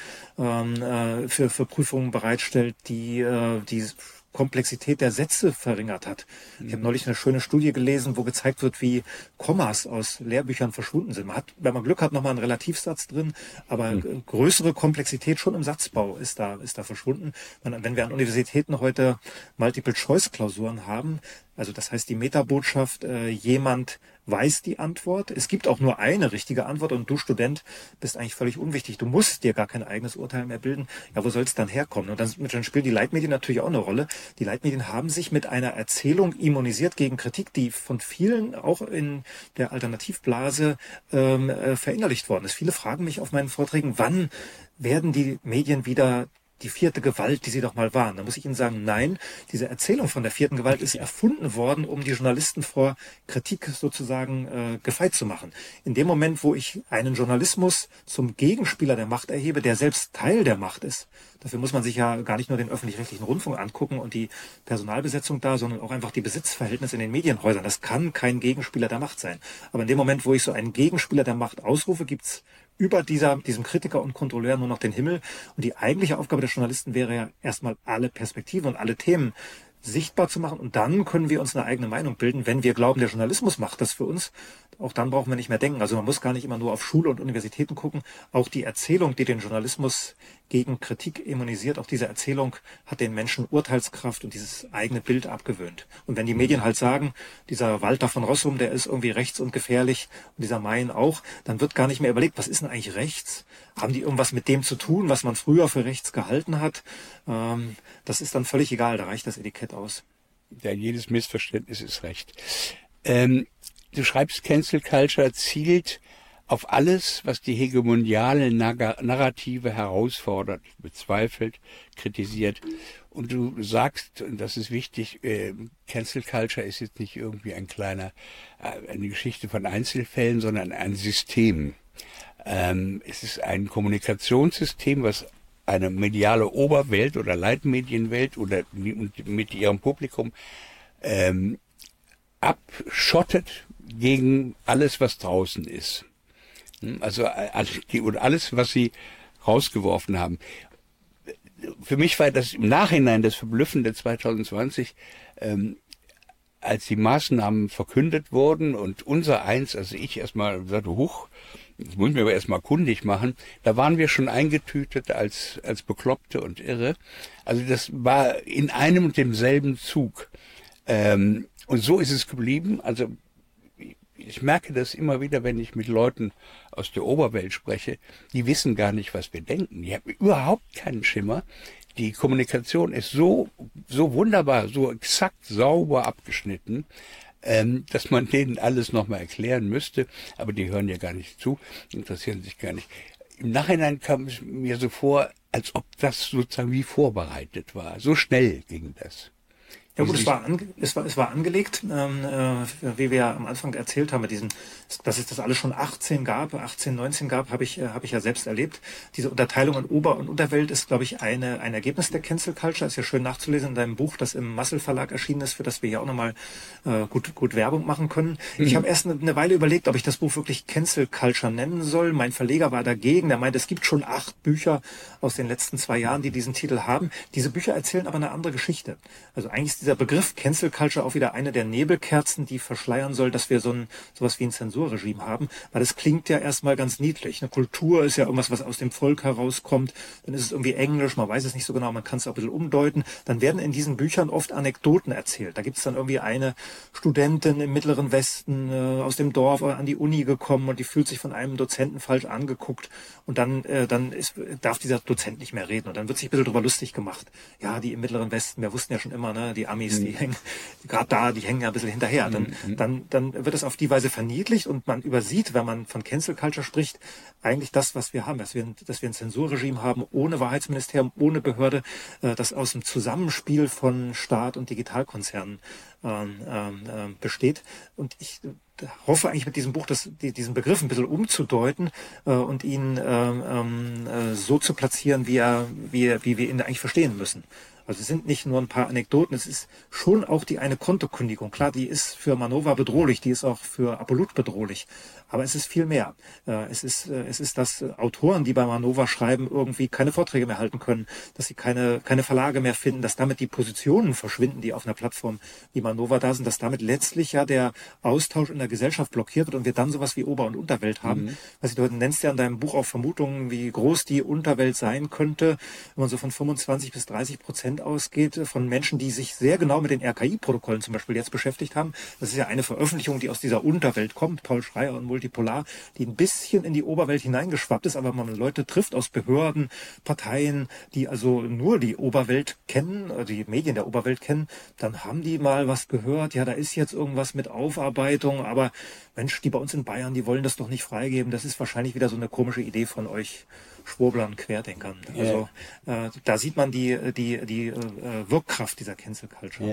für Prüfungen bereitstellt, die Komplexität der Sätze verringert hat. Ich habe neulich eine schöne Studie gelesen, wo gezeigt wird, wie Kommas aus Lehrbüchern verschwunden sind. Man hat, wenn man Glück hat, nochmal einen Relativsatz drin, aber größere Komplexität schon im Satzbau ist da verschwunden. Wenn wir an Universitäten heute Multiple-Choice-Klausuren haben, also das heißt die Metabotschaft, jemand weiß die Antwort. Es gibt auch nur eine richtige Antwort und du Student bist eigentlich völlig unwichtig. Du musst dir gar kein eigenes Urteil mehr bilden. Ja, wo soll es dann herkommen? Und dann spielen die Leitmedien natürlich auch eine Rolle. Die Leitmedien haben sich mit einer Erzählung immunisiert gegen Kritik, die von vielen auch in der Alternativblase verinnerlicht worden ist. Viele fragen mich auf meinen Vorträgen, wann werden die Medien wieder die vierte Gewalt, die sie doch mal waren. Da muss ich Ihnen sagen, nein, diese Erzählung von der vierten Gewalt ist erfunden worden, um die Journalisten vor Kritik sozusagen gefeit zu machen. In dem Moment, wo ich einen Journalismus zum Gegenspieler der Macht erhebe, der selbst Teil der Macht ist, dafür muss man sich ja gar nicht nur den öffentlich-rechtlichen Rundfunk angucken und die Personalbesetzung da, sondern auch einfach die Besitzverhältnisse in den Medienhäusern. Das kann kein Gegenspieler der Macht sein. Aber in dem Moment, wo ich so einen Gegenspieler der Macht ausrufe, gibt's über diesem Kritiker und Kontrolleur nur noch den Himmel. Und die eigentliche Aufgabe der Journalisten wäre ja erstmal alle Perspektiven und alle Themen sichtbar zu machen. Und dann können wir uns eine eigene Meinung bilden. Wenn wir glauben, der Journalismus macht das für uns, auch dann brauchen wir nicht mehr denken. Also man muss gar nicht immer nur auf Schule und Universitäten gucken. Auch die Erzählung, die den Journalismus gegen Kritik immunisiert, auch diese Erzählung hat den Menschen Urteilskraft und dieses eigene Bild abgewöhnt. Und wenn die Medien halt sagen, dieser Walter von Rossum, der ist irgendwie rechts und gefährlich und dieser Mein auch, dann wird gar nicht mehr überlegt, was ist denn eigentlich rechts? Haben die irgendwas mit dem zu tun, was man früher für rechts gehalten hat? Das ist dann völlig egal, da reicht das Etikett aus. Ja, jedes Missverständnis ist recht. Du schreibst, Cancel Culture zielt auf alles, was die hegemoniale Narrative herausfordert, bezweifelt, kritisiert. Und du sagst, und das ist wichtig, Cancel Culture ist jetzt nicht irgendwie eine Geschichte von Einzelfällen, sondern ein System. Es ist ein Kommunikationssystem, was eine mediale Oberwelt oder Leitmedienwelt oder mit ihrem Publikum abschottet gegen alles, was draußen ist. Also und alles, was sie rausgeworfen haben. Für mich war das im Nachhinein das Verblüffende 2020, als die Maßnahmen verkündet wurden und unser eins, also ich erstmal sagte, huch, das muss ich mir aber erstmal kundig machen, da waren wir schon eingetütet als Bekloppte und Irre. Also das war in einem und demselben Zug. Und so ist es geblieben. Also ich merke das immer wieder, wenn ich mit Leuten aus der Oberwelt spreche, die wissen gar nicht, was wir denken. Die haben überhaupt keinen Schimmer. Die Kommunikation ist so wunderbar, so exakt sauber abgeschnitten, dass man denen alles nochmal erklären müsste. Aber die hören ja gar nicht zu, interessieren sich gar nicht. Im Nachhinein kam es mir so vor, als ob das sozusagen wie vorbereitet war. So schnell ging das. Ja gut, es war angelegt, wie wir ja am Anfang erzählt haben, dass es das alles schon 18, 19 gab, habe ich ja selbst erlebt. Diese Unterteilung in Ober- und Unterwelt ist, glaube ich, ein Ergebnis der Cancel Culture. Ist ja schön nachzulesen in deinem Buch, das im Massel Verlag erschienen ist, für das wir ja auch nochmal gut Werbung machen können. Ich habe erst eine Weile überlegt, ob ich das Buch wirklich Cancel Culture nennen soll. Mein Verleger war dagegen. Der meinte, es gibt schon 8 Bücher aus den letzten 2 Jahren, die diesen Titel haben. Diese Bücher erzählen aber eine andere Geschichte. Also eigentlich ist dieser Begriff Cancel Culture auch wieder eine der Nebelkerzen, die verschleiern soll, dass wir sowas wie ein Zensurregime haben, weil das klingt ja erstmal ganz niedlich. Eine Kultur ist ja irgendwas, was aus dem Volk herauskommt, dann ist es irgendwie Englisch, man weiß es nicht so genau, man kann es auch ein bisschen umdeuten. Dann werden in diesen Büchern oft Anekdoten erzählt. Da gibt es dann irgendwie eine Studentin im Mittleren Westen aus dem Dorf an die Uni gekommen und die fühlt sich von einem Dozenten falsch angeguckt und dann darf dieser Dozent nicht mehr reden und dann wird sich ein bisschen drüber lustig gemacht. Ja, die im Mittleren Westen, wir wussten ja schon immer, ne, die Amis, die hängen ja ein bisschen hinterher. Dann wird es auf die Weise verniedlicht und man übersieht, wenn man von Cancel Culture spricht, eigentlich das, was wir haben, dass wir ein Zensurregime haben, ohne Wahrheitsministerium, ohne Behörde, das aus dem Zusammenspiel von Staat und Digitalkonzernen besteht. Und ich hoffe eigentlich mit diesem Buch, diesen Begriff ein bisschen umzudeuten und ihn so zu platzieren, wie wir ihn eigentlich verstehen müssen. Also es sind nicht nur ein paar Anekdoten, es ist schon auch die eine Kontokündigung. Klar, die ist für Manova bedrohlich, die ist auch für Apollut bedrohlich. Aber es ist viel mehr. Es ist, dass Autoren, die bei Manova schreiben, irgendwie keine Vorträge mehr halten können, dass sie keine Verlage mehr finden, dass damit die Positionen verschwinden, die auf einer Plattform wie Manova da sind, dass damit letztlich ja der Austausch in der Gesellschaft blockiert wird und wir dann sowas wie Ober- und Unterwelt haben. Du nennst ja in deinem Buch auch Vermutungen, wie groß die Unterwelt sein könnte, wenn man so von 25-30% ausgeht, von Menschen, die sich sehr genau mit den RKI-Protokollen zum Beispiel jetzt beschäftigt haben. Das ist ja eine Veröffentlichung, die aus dieser Unterwelt kommt, Paul Schreier und Multipolar, die ein bisschen in die Oberwelt hineingeschwappt ist, aber wenn man Leute trifft aus Behörden, Parteien, die also nur die Oberwelt kennen, die Medien der Oberwelt kennen, dann haben die mal was gehört, ja, da ist jetzt irgendwas mit Aufarbeitung, aber Mensch, die bei uns in Bayern, die wollen das doch nicht freigeben, das ist wahrscheinlich wieder so eine komische Idee von euch Schwurblern, Querdenkern. Also da sieht man die Wirkkraft dieser Cancel Culture. Ja.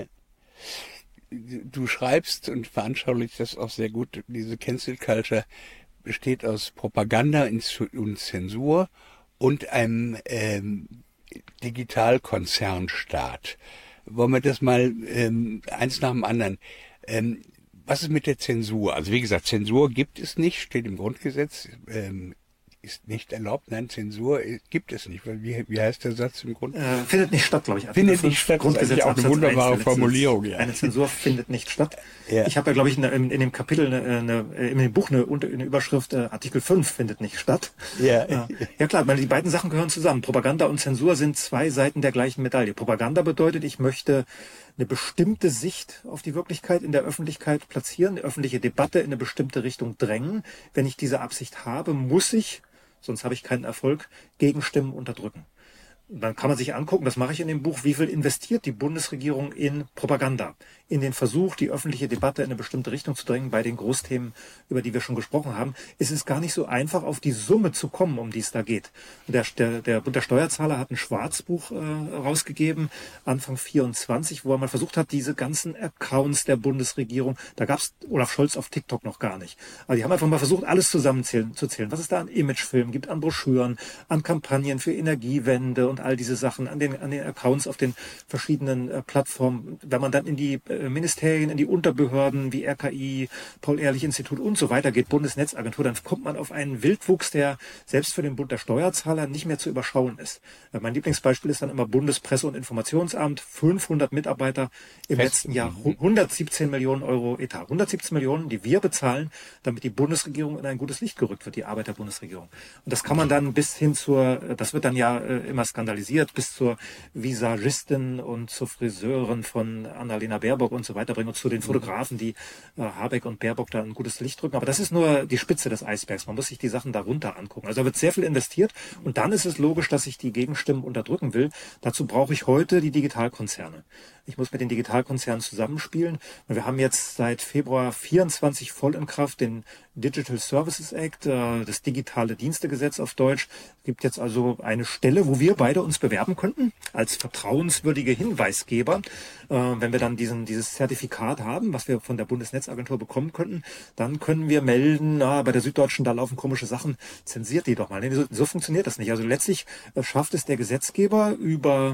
Du schreibst und veranschaulichst das auch sehr gut. Diese Cancel Culture besteht aus Propaganda und Zensur und einem Digitalkonzernstaat. Wollen wir das mal eins nach dem anderen. Was ist mit der Zensur? Also wie gesagt, Zensur gibt es nicht, steht im Grundgesetz, ist nicht erlaubt. Nein, Zensur gibt es nicht. Weil wie heißt der Satz im Grund? Findet nicht statt, glaube ich. Findet nicht statt, Grundgesetz, das ist auch eine wunderbare Formulierung. Ja. Eine Zensur findet nicht statt. Ja. Ich habe ja, glaube ich, in dem Kapitel, in dem Buch eine Überschrift, Artikel 5 findet nicht statt. Ja, ja klar, die beiden Sachen gehören zusammen. Propaganda und Zensur sind 2 Seiten der gleichen Medaille. Propaganda bedeutet, ich möchte eine bestimmte Sicht auf die Wirklichkeit in der Öffentlichkeit platzieren, die öffentliche Debatte in eine bestimmte Richtung drängen. Wenn ich diese Absicht habe, muss ich, sonst habe ich keinen Erfolg, Gegenstimmen unterdrücken. Dann kann man sich angucken, das mache ich in dem Buch, wie viel investiert die Bundesregierung in Propaganda, in den Versuch, die öffentliche Debatte in eine bestimmte Richtung zu drängen bei den Großthemen, über die wir schon gesprochen haben. Es ist gar nicht so einfach, auf die Summe zu kommen, um die es da geht. Der Bund der Steuerzahler hat ein Schwarzbuch rausgegeben, Anfang 24, wo er mal versucht hat, diese ganzen Accounts der Bundesregierung, da gab es Olaf Scholz auf TikTok noch gar nicht. Aber die haben einfach mal versucht, alles zusammenzählen, was es da an Imagefilmen gibt, an Broschüren, an Kampagnen für Energiewende und und all diese Sachen, an den Accounts auf den verschiedenen Plattformen. Wenn man dann in die Ministerien, in die Unterbehörden wie RKI, Paul-Ehrlich-Institut und so weiter geht, Bundesnetzagentur, dann kommt man auf einen Wildwuchs, der selbst für den Bund der Steuerzahler nicht mehr zu überschauen ist. Mein Lieblingsbeispiel ist dann immer Bundespresse- und Informationsamt, 500 Mitarbeiter im letzten Jahr, 117 Millionen Euro Etat. 117 Millionen, die wir bezahlen, damit die Bundesregierung in ein gutes Licht gerückt wird, die Arbeit der Bundesregierung. Und das kann man dann bis hin das wird dann ja immer skandalisiert, bis zur Visagistin und zur Friseurin von Annalena Baerbock und so weiter bringen und zu den Fotografen, die Habeck und Baerbock da ein gutes Licht drücken. Aber das ist nur die Spitze des Eisbergs. Man muss sich die Sachen darunter angucken. Also da wird sehr viel investiert und dann ist es logisch, dass ich die Gegenstimmen unterdrücken will. Dazu brauche ich heute die Digitalkonzerne. Ich muss mit den Digitalkonzernen zusammenspielen. Wir haben jetzt seit Februar 24 voll in Kraft den Digital Services Act, das digitale Dienstegesetz auf Deutsch. Es gibt jetzt also eine Stelle, wo wir beide uns bewerben könnten als vertrauenswürdige Hinweisgeber. Wenn wir dann dieses Zertifikat haben, was wir von der Bundesnetzagentur bekommen könnten, dann können wir melden, bei der Süddeutschen, da laufen komische Sachen, zensiert die doch mal. Nee, so funktioniert das nicht. Also letztlich schafft es der Gesetzgeber über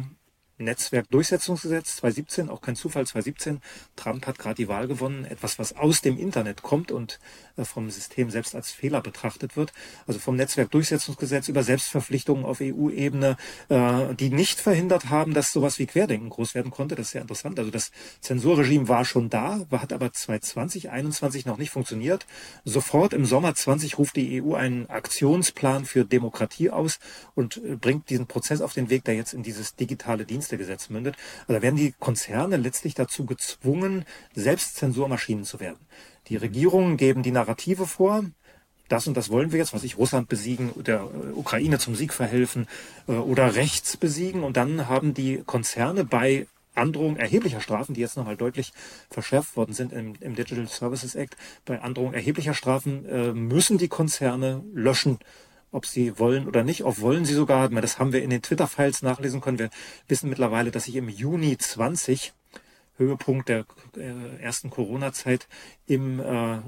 Netzwerkdurchsetzungsgesetz 2017, auch kein Zufall 2017. Trump hat gerade die Wahl gewonnen. Etwas, was aus dem Internet kommt und vom System selbst als Fehler betrachtet wird. Also vom Netzwerkdurchsetzungsgesetz über Selbstverpflichtungen auf EU-Ebene, die nicht verhindert haben, dass sowas wie Querdenken groß werden konnte. Das ist sehr interessant. Also das Zensurregime war schon da, hat aber 2020, 2021 noch nicht funktioniert. Sofort im Sommer 20 ruft die EU einen Aktionsplan für Demokratie aus und bringt diesen Prozess auf den Weg, der jetzt in dieses digitale Dienstegesetz mündet. Also da werden die Konzerne letztlich dazu gezwungen, selbst Zensurmaschinen zu werden. Die Regierungen geben die Narrative vor. Das und das wollen wir jetzt, Russland besiegen, der Ukraine zum Sieg verhelfen oder rechts besiegen. Und dann haben die Konzerne bei Androhung erheblicher Strafen, die jetzt nochmal deutlich verschärft worden sind im Digital Services Act, bei Androhung erheblicher Strafen müssen die Konzerne löschen, ob sie wollen oder nicht. Auch wollen sie sogar, das haben wir in den Twitter-Files nachlesen können. Wir wissen mittlerweile, dass sich im Juni 20, Höhepunkt der ersten Corona-Zeit, im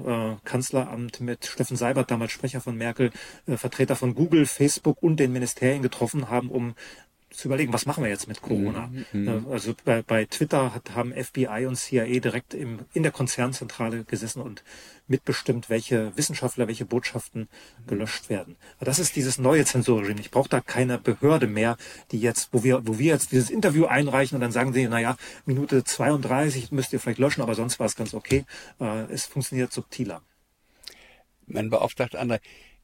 Kanzleramt mit Steffen Seibert, damals Sprecher von Merkel, Vertreter von Google, Facebook und den Ministerien getroffen haben, um zu überlegen, was machen wir jetzt mit Corona? Also bei Twitter haben FBI und CIA direkt in der Konzernzentrale gesessen und mitbestimmt, welche Wissenschaftler, welche Botschaften gelöscht werden. Aber das ist dieses neue Zensurregime. Ich brauche da keine Behörde mehr, die jetzt, wo wir jetzt dieses Interview einreichen und dann sagen sie, Minute 32 müsst ihr vielleicht löschen, aber sonst war es ganz okay. Es funktioniert subtiler. Man beauftragt andere.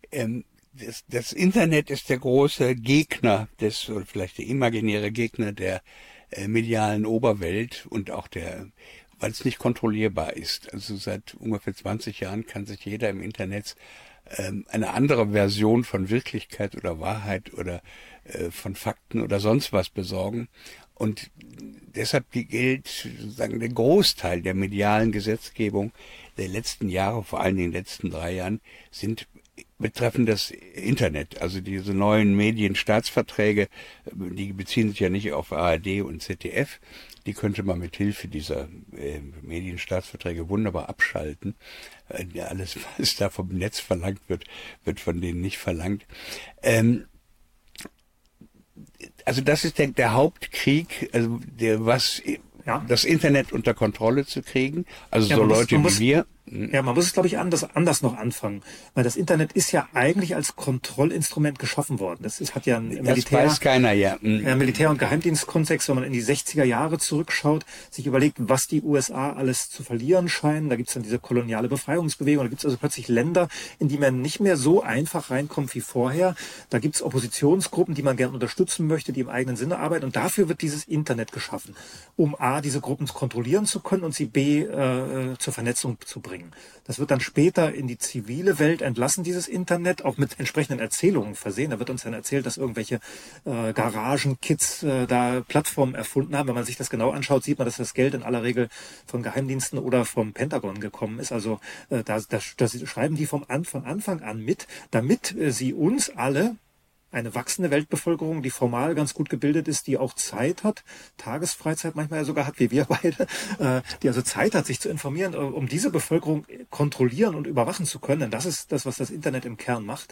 Das Internet ist der große Gegner oder vielleicht der imaginäre Gegner der medialen Oberwelt und auch weil es nicht kontrollierbar ist. Also seit ungefähr 20 Jahren kann sich jeder im Internet eine andere Version von Wirklichkeit oder Wahrheit oder von Fakten oder sonst was besorgen. Und deshalb gilt sozusagen der Großteil der medialen Gesetzgebung der letzten Jahre, vor allen Dingen den letzten 3 Jahren, betreffen das Internet, also diese neuen Medienstaatsverträge, die beziehen sich ja nicht auf ARD und ZDF, die könnte man mit Hilfe dieser Medienstaatsverträge wunderbar abschalten. Alles, was da vom Netz verlangt wird, wird von denen nicht verlangt. Also das ist der Hauptkrieg, also das Internet unter Kontrolle zu kriegen, also so Leute wie wir. Ja, man muss es, glaube ich, anders noch anfangen. Weil das Internet ist ja eigentlich als Kontrollinstrument geschaffen worden. Hat ja ein Militär. Das weiß keiner, ja. Militär- und Geheimdienstkontext, wenn man in die 60er Jahre zurückschaut, sich überlegt, was die USA alles zu verlieren scheinen. Da gibt's dann diese koloniale Befreiungsbewegung. Da gibt's also plötzlich Länder, in die man nicht mehr so einfach reinkommt wie vorher. Da gibt's Oppositionsgruppen, die man gern unterstützen möchte, die im eigenen Sinne arbeiten. Und dafür wird dieses Internet geschaffen, um A, diese Gruppen kontrollieren zu können und sie B, zur Vernetzung zu bringen. Das wird dann später in die zivile Welt entlassen, dieses Internet, auch mit entsprechenden Erzählungen versehen. Da wird uns dann erzählt, dass irgendwelche Garagenkids da Plattformen erfunden haben. Wenn man sich das genau anschaut, sieht man, dass das Geld in aller Regel von Geheimdiensten oder vom Pentagon gekommen ist. Also das schreiben die von Anfang an mit, damit sie uns alle, eine wachsende Weltbevölkerung, die formal ganz gut gebildet ist, die auch Zeit hat, Tagesfreizeit manchmal ja sogar hat, wie wir beide, die also Zeit hat, sich zu informieren, um diese Bevölkerung kontrollieren und überwachen zu können. Denn das ist das, was das Internet im Kern macht.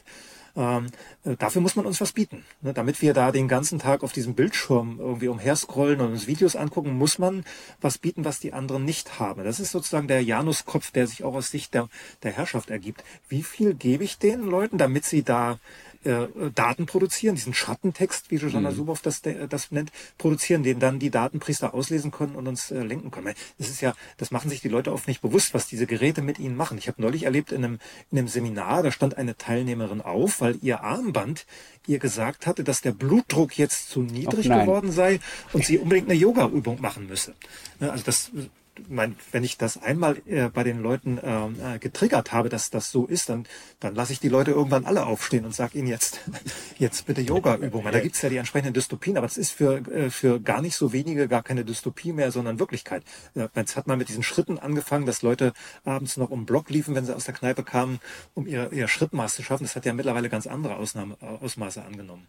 Dafür muss man uns was bieten. Ne? Damit wir da den ganzen Tag auf diesem Bildschirm irgendwie umherscrollen und uns Videos angucken, muss man was bieten, was die anderen nicht haben. Das ist sozusagen der Januskopf, der sich auch aus Sicht der Herrschaft ergibt. Wie viel gebe ich den Leuten, damit sie da Daten produzieren, diesen Schattentext, wie Shoshana Zuboff das nennt, produzieren, den dann die Datenpriester auslesen können und uns lenken können. Das machen sich die Leute oft nicht bewusst, was diese Geräte mit ihnen machen. Ich habe neulich erlebt in einem Seminar, da stand eine Teilnehmerin auf, weil ihr Armband ihr gesagt hatte, dass der Blutdruck jetzt zu niedrig geworden sei und sie unbedingt eine Yoga-Übung machen müsse. Also wenn ich das einmal bei den Leuten getriggert habe, dass das so ist, dann lasse ich die Leute irgendwann alle aufstehen und sage ihnen jetzt bitte Yoga-Übungen. Da gibt's ja die entsprechenden Dystopien, aber das ist für gar nicht so wenige gar keine Dystopie mehr, sondern Wirklichkeit. Es hat mal mit diesen Schritten angefangen, dass Leute abends noch um den Block liefen, wenn sie aus der Kneipe kamen, um ihr Schrittmaß zu schaffen. Das hat ja mittlerweile ganz andere Ausmaße angenommen.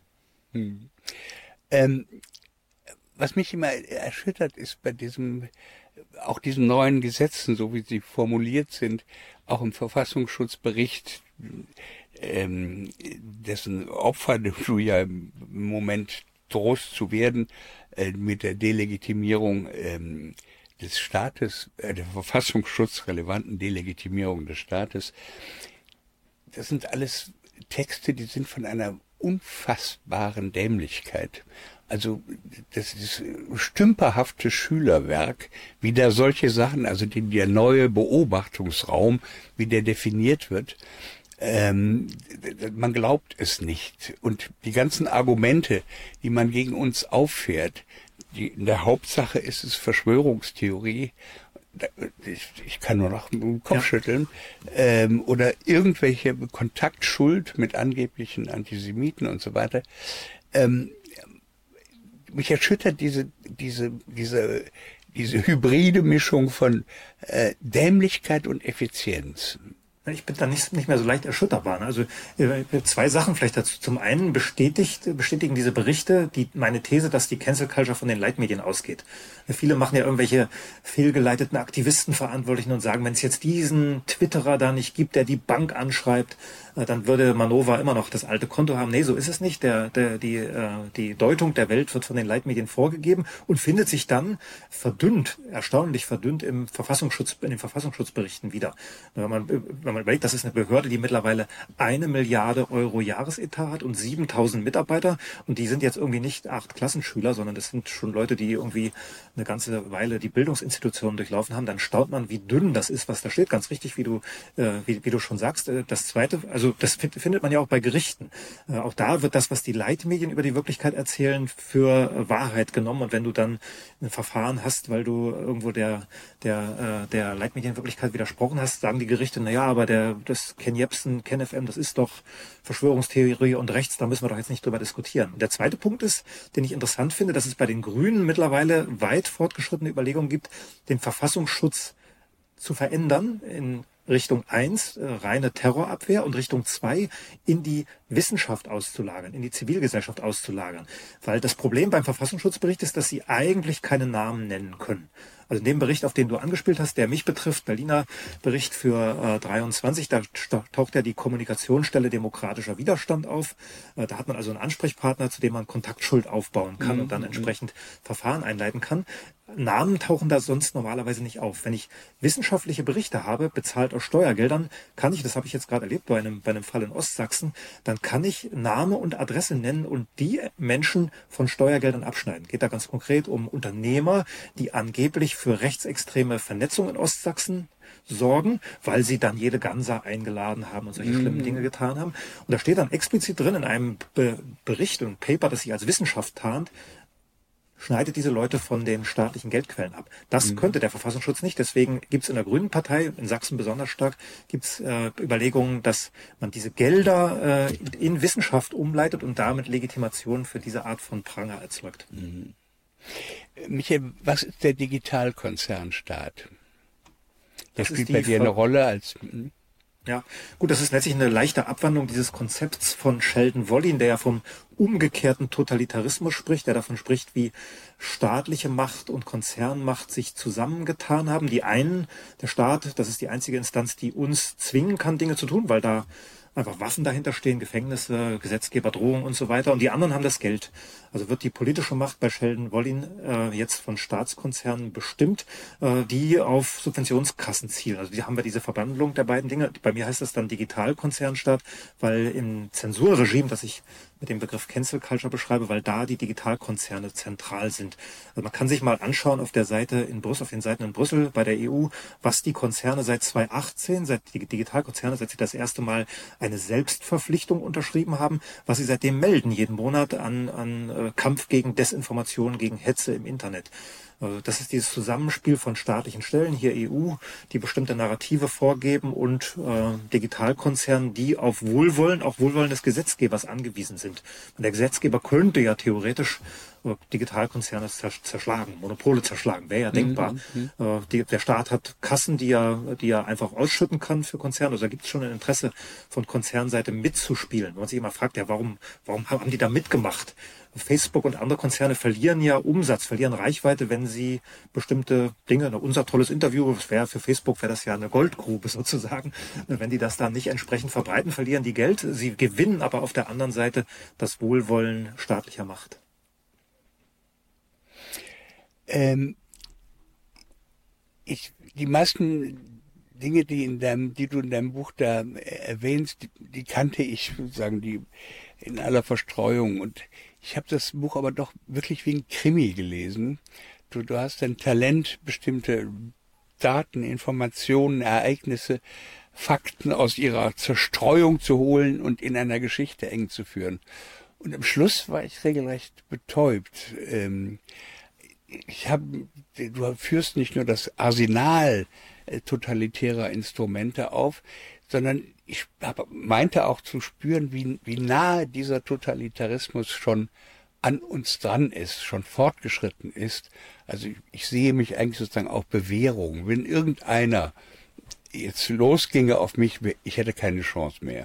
Was mich immer erschüttert, ist bei diesen neuen Gesetzen, so wie sie formuliert sind, auch im Verfassungsschutzbericht, dessen Opfer du ja im Moment drohst zu werden, mit der Delegitimierung des Staates, der verfassungsschutzrelevanten Delegitimierung des Staates. Das sind alles Texte, die sind von einer unfassbaren Dämlichkeit. Also das ist stümperhafte Schülerwerk, wie da solche Sachen, also der neue Beobachtungsraum, wie der definiert wird. Man glaubt es nicht. Und die ganzen Argumente, die man gegen uns auffährt, in der Hauptsache ist es Verschwörungstheorie. Ich kann nur noch den Kopf schütteln. Oder irgendwelche Kontaktschuld mit angeblichen Antisemiten und so weiter. Mich erschüttert diese hybride Mischung von Dämlichkeit und Effizienz. Ich bin da nicht mehr so leicht erschütterbar. Also zwei Sachen vielleicht dazu. Zum einen bestätigen diese Berichte meine These, dass die Cancel Culture von den Leitmedien ausgeht. Viele machen ja irgendwelche fehlgeleiteten Aktivisten verantwortlichen und sagen, wenn es jetzt diesen Twitterer da nicht gibt, der die Bank anschreibt, dann würde Manova immer noch das alte Konto haben. Nee, so ist es nicht. Die Deutung der Welt wird von den Leitmedien vorgegeben und findet sich dann erstaunlich verdünnt in den Verfassungsschutzberichten wieder. Wenn man überlegt, das ist eine Behörde, die mittlerweile 1 Milliarde Euro Jahresetat hat und 7.000 Mitarbeiter und die sind jetzt irgendwie nicht 8 Klassenschüler, sondern das sind schon Leute, die irgendwie eine ganze Weile die Bildungsinstitutionen durchlaufen haben, dann staunt man, wie dünn das ist, was da steht. Ganz richtig, wie du schon sagst. Das Zweite, also das findet man ja auch bei Gerichten. Auch da wird das, was die Leitmedien über die Wirklichkeit erzählen, für Wahrheit genommen. Und wenn du dann ein Verfahren hast, weil du irgendwo der Leitmedienwirklichkeit widersprochen hast, sagen die Gerichte, naja, aber das Ken Jebsen, Ken FM, das ist doch Verschwörungstheorie und rechts, da müssen wir doch jetzt nicht drüber diskutieren. Und der zweite Punkt ist, den ich interessant finde, dass es bei den Grünen mittlerweile weit fortgeschrittene Überlegungen gibt, den Verfassungsschutz zu verändern in Richtung 1, reine Terrorabwehr, und Richtung 2, in die Wissenschaft auszulagern, in die Zivilgesellschaft auszulagern. Weil das Problem beim Verfassungsschutzbericht ist, dass sie eigentlich keine Namen nennen können. Also in dem Bericht, auf den du angespielt hast, der mich betrifft, Berliner Bericht für 23, da taucht ja die Kommunikationsstelle Demokratischer Widerstand auf. Da hat man also einen Ansprechpartner, zu dem man Kontaktschuld aufbauen kann und dann entsprechend Verfahren einleiten kann. Namen tauchen da sonst normalerweise nicht auf. Wenn ich wissenschaftliche Berichte habe, bezahlt aus Steuergeldern, kann ich, das habe ich jetzt gerade erlebt bei einem Fall in Ostsachsen, dann kann ich Name und Adresse nennen und die Menschen von Steuergeldern abschneiden. Geht da ganz konkret um Unternehmer, die angeblich für rechtsextreme Vernetzung in Ostsachsen sorgen, weil sie dann jede Gansa eingeladen haben und solche schlimmen Dinge getan haben. Und da steht dann explizit drin in einem Bericht und Paper, das sich als Wissenschaft tarnt, schneidet diese Leute von den staatlichen Geldquellen ab. Das könnte der Verfassungsschutz nicht. Deswegen gibt es in der Grünen Partei, in Sachsen besonders stark, gibt es Überlegungen, dass man diese Gelder in Wissenschaft umleitet und damit Legitimation für diese Art von Pranger erzeugt. Michael, was ist der Digitalkonzernstaat? Der spielt bei dir eine Rolle als... Ja, gut, das ist letztlich eine leichte Abwandlung dieses Konzepts von Sheldon Wollin, der ja vom umgekehrten Totalitarismus spricht, der davon spricht, wie staatliche Macht und Konzernmacht sich zusammengetan haben. Die einen, der Staat, das ist die einzige Instanz, die uns zwingen kann, Dinge zu tun, weil da einfach Waffen dahinter stehen, Gefängnisse, Gesetzgeberdrohungen und so weiter. Und die anderen haben das Geld. Also wird die politische Macht bei Sheldon Wollin jetzt von Staatskonzernen bestimmt, die auf Subventionskassen zielen. Also haben wir diese Verbandlung der beiden Dinge. Bei mir heißt das dann Digitalkonzernstaat, weil im Zensurregime, das ich mit dem Begriff Cancel Culture beschreibe, weil da die Digitalkonzerne zentral sind. Also man kann sich mal anschauen auf der Seite in Brüssel, auf den Seiten in Brüssel bei der EU, was die Konzerne seit 2018, seit die Digitalkonzerne, seit sie das erste Mal eine Selbstverpflichtung unterschrieben haben, was sie seitdem melden, jeden Monat an Kampf gegen Desinformation, gegen Hetze im Internet. Das ist dieses Zusammenspiel von staatlichen Stellen, hier EU, die bestimmte Narrative vorgeben und Digitalkonzernen, die auf Wohlwollen, auch Wohlwollen des Gesetzgebers angewiesen sind. Und der Gesetzgeber könnte ja theoretisch Digitalkonzerne zerschlagen, Monopole zerschlagen, wäre ja denkbar. Der Staat hat Kassen, die er einfach ausschütten kann für Konzerne. Also da gibt es schon ein Interesse von Konzernseite mitzuspielen. Wenn man sich immer fragt, ja, warum haben die da mitgemacht? Facebook und andere Konzerne verlieren ja Umsatz, verlieren Reichweite, wenn sie bestimmte Dinge, unser tolles Interview, für Facebook wäre das ja eine Goldgrube sozusagen, wenn die das dann nicht entsprechend verbreiten, verlieren die Geld. Sie gewinnen aber auf der anderen Seite das Wohlwollen staatlicher Macht. Die meisten Dinge, die du in deinem Buch da erwähnst, die kannte ich sozusagen, die in aller Verstreuung. Und ich habe das Buch aber doch wirklich wie ein Krimi gelesen. Du hast ein Talent, bestimmte Daten, Informationen, Ereignisse, Fakten aus ihrer Zerstreuung zu holen und in einer Geschichte eng zu führen. Und am Schluss war ich regelrecht betäubt. Du führst nicht nur das Arsenal totalitärer Instrumente auf, sondern ich meinte auch zu spüren, wie nahe dieser Totalitarismus schon an uns dran ist, schon fortgeschritten ist. Also ich sehe mich eigentlich sozusagen auf Bewährung. Wenn irgendeiner jetzt losginge auf mich, ich hätte keine Chance mehr.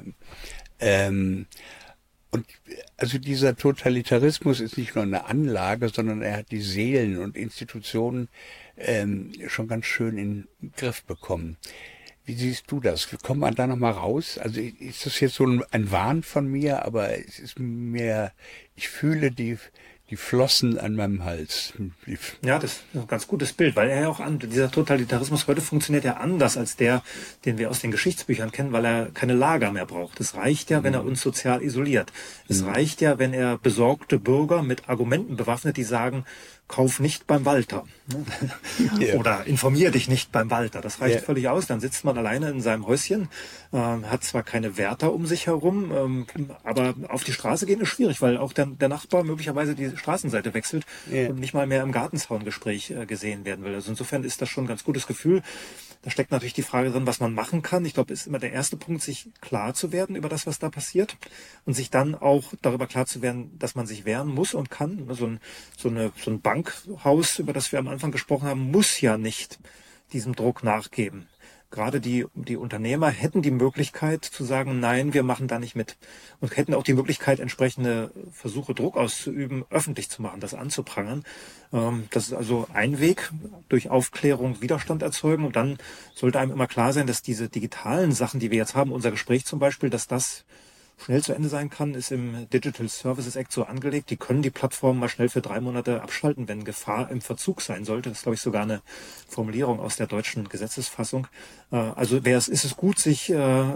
Und also dieser Totalitarismus ist nicht nur eine Anlage, sondern er hat die Seelen und Institutionen schon ganz schön in den Griff bekommen. Wie siehst du das? Kommt man da nochmal raus? Also ist das jetzt so ein Wahn von mir, aber es ist mehr, ich fühle die Flossen an meinem Hals. Ja, das ist ein ganz gutes Bild, weil er ja auch dieser Totalitarismus heute funktioniert ja anders als der, den wir aus den Geschichtsbüchern kennen, weil er keine Lager mehr braucht. Es reicht ja, wenn er uns sozial isoliert. Es reicht ja, wenn er besorgte Bürger mit Argumenten bewaffnet, die sagen, kauf nicht beim Walter. Oder informier dich nicht beim Walter. Das reicht völlig aus. Dann sitzt man alleine in seinem Häuschen, hat zwar keine Wärter um sich herum, aber auf die Straße gehen ist schwierig, weil auch der Nachbar möglicherweise die Straßenseite wechselt und nicht mal mehr im Gartenzaungespräch gesehen werden will. Also insofern ist das schon ein ganz gutes Gefühl. Da steckt natürlich die Frage drin, was man machen kann. Ich glaube, es ist immer der erste Punkt, sich klar zu werden über das, was da passiert und sich dann auch darüber klar zu werden, dass man sich wehren muss und kann. So ein Bankhaus, über das wir am Anfang gesprochen haben, muss ja nicht diesem Druck nachgeben. Gerade die Unternehmer hätten die Möglichkeit zu sagen, nein, wir machen da nicht mit. Und hätten auch die Möglichkeit, entsprechende Versuche, Druck auszuüben, öffentlich zu machen, das anzuprangern. Das ist also ein Weg, durch Aufklärung Widerstand erzeugen. Und dann sollte einem immer klar sein, dass diese digitalen Sachen, die wir jetzt haben, unser Gespräch zum Beispiel, dass das schnell zu Ende sein kann, ist im Digital Services Act so angelegt. Die können die Plattformen mal schnell für 3 Monate abschalten, wenn Gefahr im Verzug sein sollte. Das ist, glaube ich, sogar eine Formulierung aus der deutschen Gesetzesfassung. Also ist es gut, sich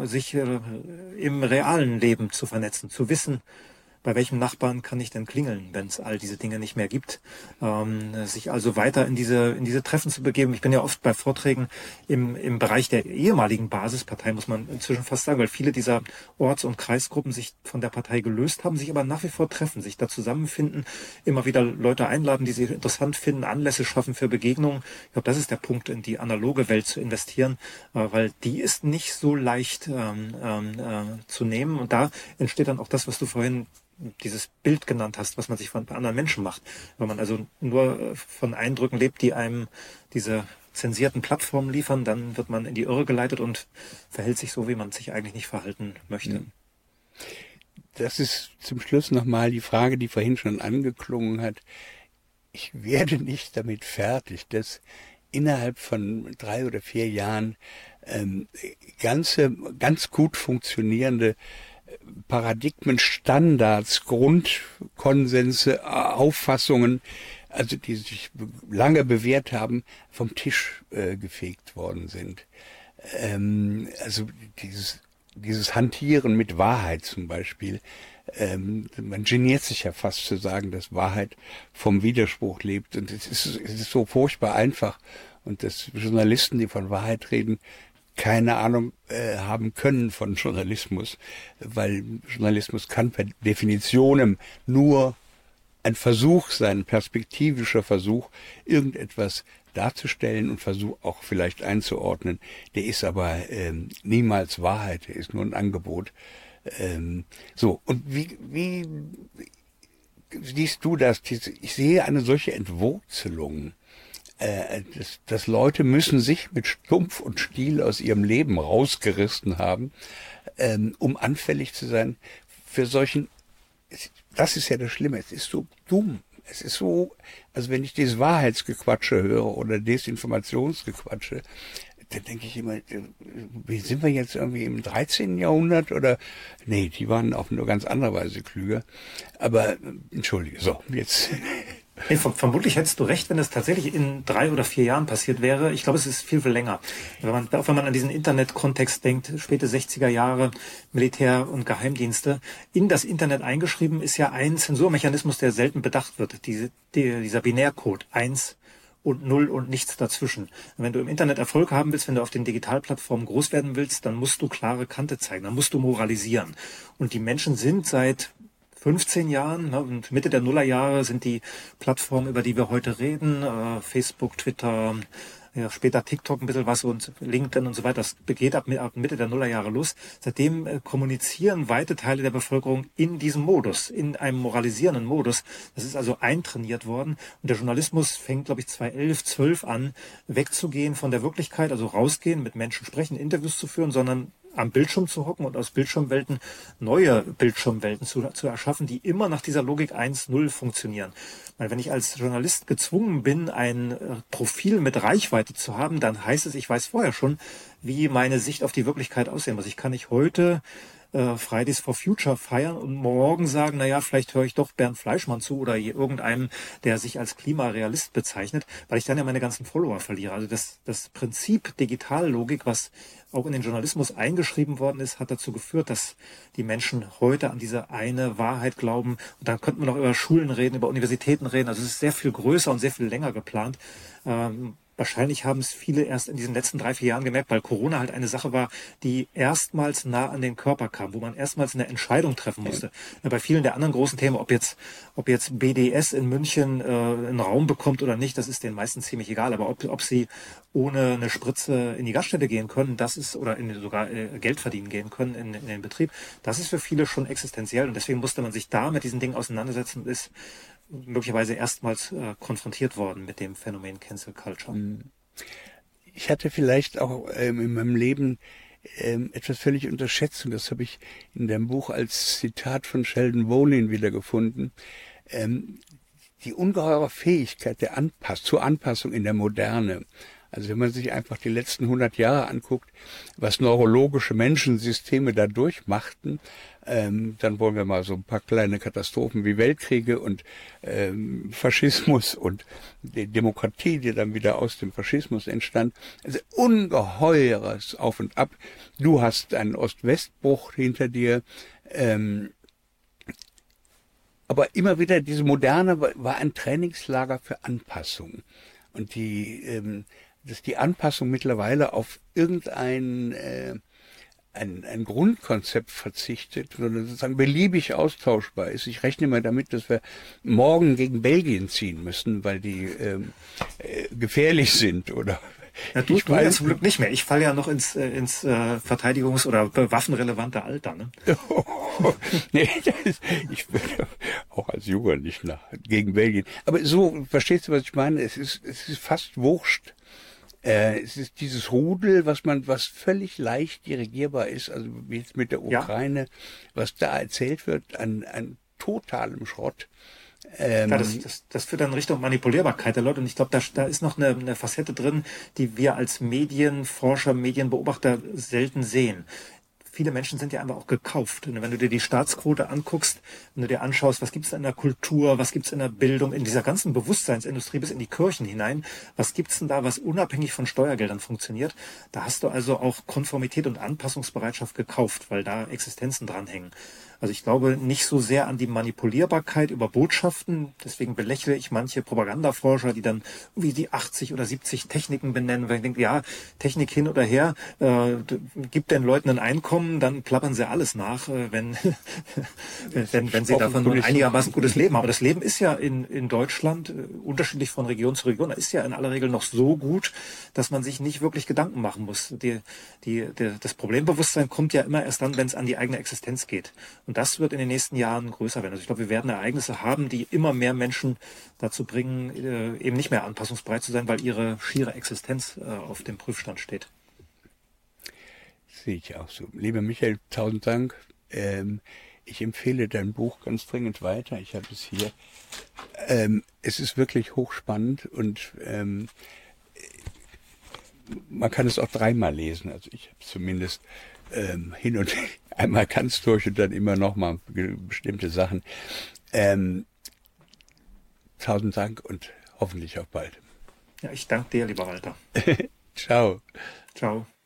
im realen Leben zu vernetzen, zu wissen, bei welchem Nachbarn kann ich denn klingeln, wenn es all diese Dinge nicht mehr gibt? Sich also weiter in diese Treffen zu begeben. Ich bin ja oft bei Vorträgen im Bereich der ehemaligen Basispartei, muss man inzwischen fast sagen, weil viele dieser Orts- und Kreisgruppen sich von der Partei gelöst haben, sich aber nach wie vor treffen, sich da zusammenfinden, immer wieder Leute einladen, die sie interessant finden, Anlässe schaffen für Begegnungen. Ich glaube, das ist der Punkt, in die analoge Welt zu investieren, weil die ist nicht so leicht zu nehmen. Und da entsteht dann auch das, was du vorhin dieses Bild genannt hast, was man sich von anderen Menschen macht. Wenn man also nur von Eindrücken lebt, die einem diese zensierten Plattformen liefern, dann wird man in die Irre geleitet und verhält sich so, wie man sich eigentlich nicht verhalten möchte. Das ist zum Schluss nochmal die Frage, die vorhin schon angeklungen hat. Ich werde nicht damit fertig, dass innerhalb von 3 oder 4 Jahren ganz gut funktionierende Paradigmen, Standards, Grundkonsense, Auffassungen, also die sich lange bewährt haben, vom Tisch gefegt worden sind. Also dieses Hantieren mit Wahrheit zum Beispiel, man geniert sich ja fast zu sagen, dass Wahrheit vom Widerspruch lebt, und es ist so furchtbar einfach, und dass Journalisten, die von Wahrheit reden, keine Ahnung haben können von Journalismus, weil Journalismus kann per Definition nur ein Versuch sein, ein perspektivischer Versuch, irgendetwas darzustellen und Versuch auch vielleicht einzuordnen. Der ist aber niemals Wahrheit, der ist nur ein Angebot. So, und wie siehst du das? Ich sehe eine solche Entwurzelung, dass Leute müssen sich mit Stumpf und Stiel aus ihrem Leben rausgerissen haben, um anfällig zu sein für solchen. Das ist ja das Schlimme. Es ist so dumm. Es ist so, also wenn ich dieses Wahrheitsgequatsche höre oder Desinformationsgequatsche, dann denke ich immer, wie sind wir jetzt irgendwie im 13. Jahrhundert oder, nee, die waren auf eine ganz andere Weise klüger. Aber, entschuldige, so, jetzt. Nee, vermutlich hättest du recht, wenn es tatsächlich in 3 oder 4 Jahren passiert wäre. Ich glaube, es ist viel, viel länger. Auch wenn man an diesen Internet-Kontext denkt, späte 60er Jahre, Militär und Geheimdienste, in das Internet eingeschrieben ist ja ein Zensurmechanismus, der selten bedacht wird. Dieser Binärcode 1 und 0 und nichts dazwischen. Und wenn du im Internet Erfolg haben willst, wenn du auf den Digitalplattformen groß werden willst, dann musst du klare Kante zeigen, dann musst du moralisieren. Und die Menschen sind seit 15 Jahren, und Mitte der Nullerjahre sind die Plattformen, über die wir heute reden, Facebook, Twitter, ja, später TikTok ein bisschen was und LinkedIn und so weiter, das geht ab Mitte der Nullerjahre los. Seitdem kommunizieren weite Teile der Bevölkerung in diesem Modus, in einem moralisierenden Modus. Das ist also eintrainiert worden. Und der Journalismus fängt, glaube ich, 2011, 12 an, wegzugehen von der Wirklichkeit, also rausgehen, mit Menschen sprechen, Interviews zu führen, sondern am Bildschirm zu hocken und aus Bildschirmwelten neue Bildschirmwelten zu erschaffen, die immer nach dieser Logik 1-0 funktionieren. Weil wenn ich als Journalist gezwungen bin, ein Profil mit Reichweite zu haben, dann heißt es, ich weiß vorher schon, wie meine Sicht auf die Wirklichkeit aussehen muss. Ich kann nicht heute Fridays for Future feiern und morgen sagen, naja, vielleicht höre ich doch Bernd Fleischmann zu oder irgendeinem, der sich als Klimarealist bezeichnet, weil ich dann ja meine ganzen Follower verliere. Also das Prinzip Digitallogik, was auch in den Journalismus eingeschrieben worden ist, hat dazu geführt, dass die Menschen heute an diese eine Wahrheit glauben. Und dann könnten wir noch über Schulen reden, über Universitäten reden. Also es ist sehr viel größer und sehr viel länger geplant. Wahrscheinlich haben es viele erst in diesen letzten 3, 4 Jahren gemerkt, weil Corona halt eine Sache war, die erstmals nah an den Körper kam, wo man erstmals eine Entscheidung treffen musste. Ja. Bei vielen der anderen großen Themen, ob jetzt BDS in München einen Raum bekommt oder nicht, das ist den meisten ziemlich egal. Aber ob sie ohne eine Spritze in die Gaststätte gehen können, das ist, oder sogar Geld verdienen gehen können in den Betrieb, das ist für viele schon existenziell. Und deswegen musste man sich da mit diesen Dingen auseinandersetzen und ist möglicherweise erstmals konfrontiert worden mit dem Phänomen Cancel Culture. Ich hatte vielleicht auch in meinem Leben etwas völlig unterschätzt, und das habe ich in deinem Buch als Zitat von Sheldon Wolin wiedergefunden. Die ungeheure Fähigkeit zur Anpassung in der Moderne. Also wenn man sich einfach die letzten 100 Jahre anguckt, was neurologische Menschensysteme da durchmachten, dann wollen wir mal so ein paar kleine Katastrophen wie Weltkriege und Faschismus und die Demokratie, die dann wieder aus dem Faschismus entstand. Also ungeheures Auf und Ab. Du hast einen Ost-West-Bruch hinter dir. Aber immer wieder, diese Moderne war ein Trainingslager für Anpassung. Und dass die Anpassung mittlerweile auf irgendein ein Grundkonzept verzichtet, sondern sozusagen beliebig austauschbar ist. Ich rechne mal damit, dass wir morgen gegen Belgien ziehen müssen, weil die gefährlich sind, oder? Ja, du ja zum Glück nicht mehr. Ich falle ja noch ins Verteidigungs- oder waffenrelevante Alter. Ne? Nee, ich würde auch als Junger nicht gegen Belgien. Aber so, verstehst du, was ich meine? Es ist fast wurscht. Es ist dieses Rudel, was völlig leicht dirigierbar ist, also wie jetzt mit der Ukraine, was da erzählt wird, an totalem Schrott. Ja, das führt dann in Richtung Manipulierbarkeit der Leute. Und ich glaube, da ist noch eine Facette drin, die wir als Medienforscher, Medienbeobachter selten sehen. Viele Menschen sind ja einfach auch gekauft. Und wenn du dir die Staatsquote anguckst, wenn du dir anschaust, was gibt's in der Kultur, was gibt's in der Bildung, in dieser ganzen Bewusstseinsindustrie bis in die Kirchen hinein, was gibt's denn da, was unabhängig von Steuergeldern funktioniert? Da hast du also auch Konformität und Anpassungsbereitschaft gekauft, weil da Existenzen dranhängen. Also ich glaube nicht so sehr an die Manipulierbarkeit über Botschaften. Deswegen belächle ich manche Propagandaforscher, die dann irgendwie die 80 oder 70 Techniken benennen, weil ich denke, ja, Technik hin oder her, gibt den Leuten ein Einkommen, dann plappern sie alles nach, wenn sie davon nur ein einigermaßen gutes Leben haben. Aber das Leben ist ja in Deutschland, unterschiedlich von Region zu Region, ist ja in aller Regel noch so gut, dass man sich nicht wirklich Gedanken machen muss. Das Problembewusstsein kommt ja immer erst dann, wenn es an die eigene Existenz geht. Und das wird in den nächsten Jahren größer werden. Also ich glaube, wir werden Ereignisse haben, die immer mehr Menschen dazu bringen, eben nicht mehr anpassungsbereit zu sein, weil ihre schiere Existenz auf dem Prüfstand steht. Sehe ich auch so. Lieber Michael, 1000 Dank. Ich empfehle dein Buch ganz dringend weiter. Ich habe es hier. Es ist wirklich hochspannend und man kann es auch 3-mal lesen. Also ich habe es zumindest hin und einmal ganz durch und dann immer noch mal bestimmte Sachen. 1000 Dank und hoffentlich auch bald. Ja, ich danke dir, lieber Walter. Ciao. Ciao.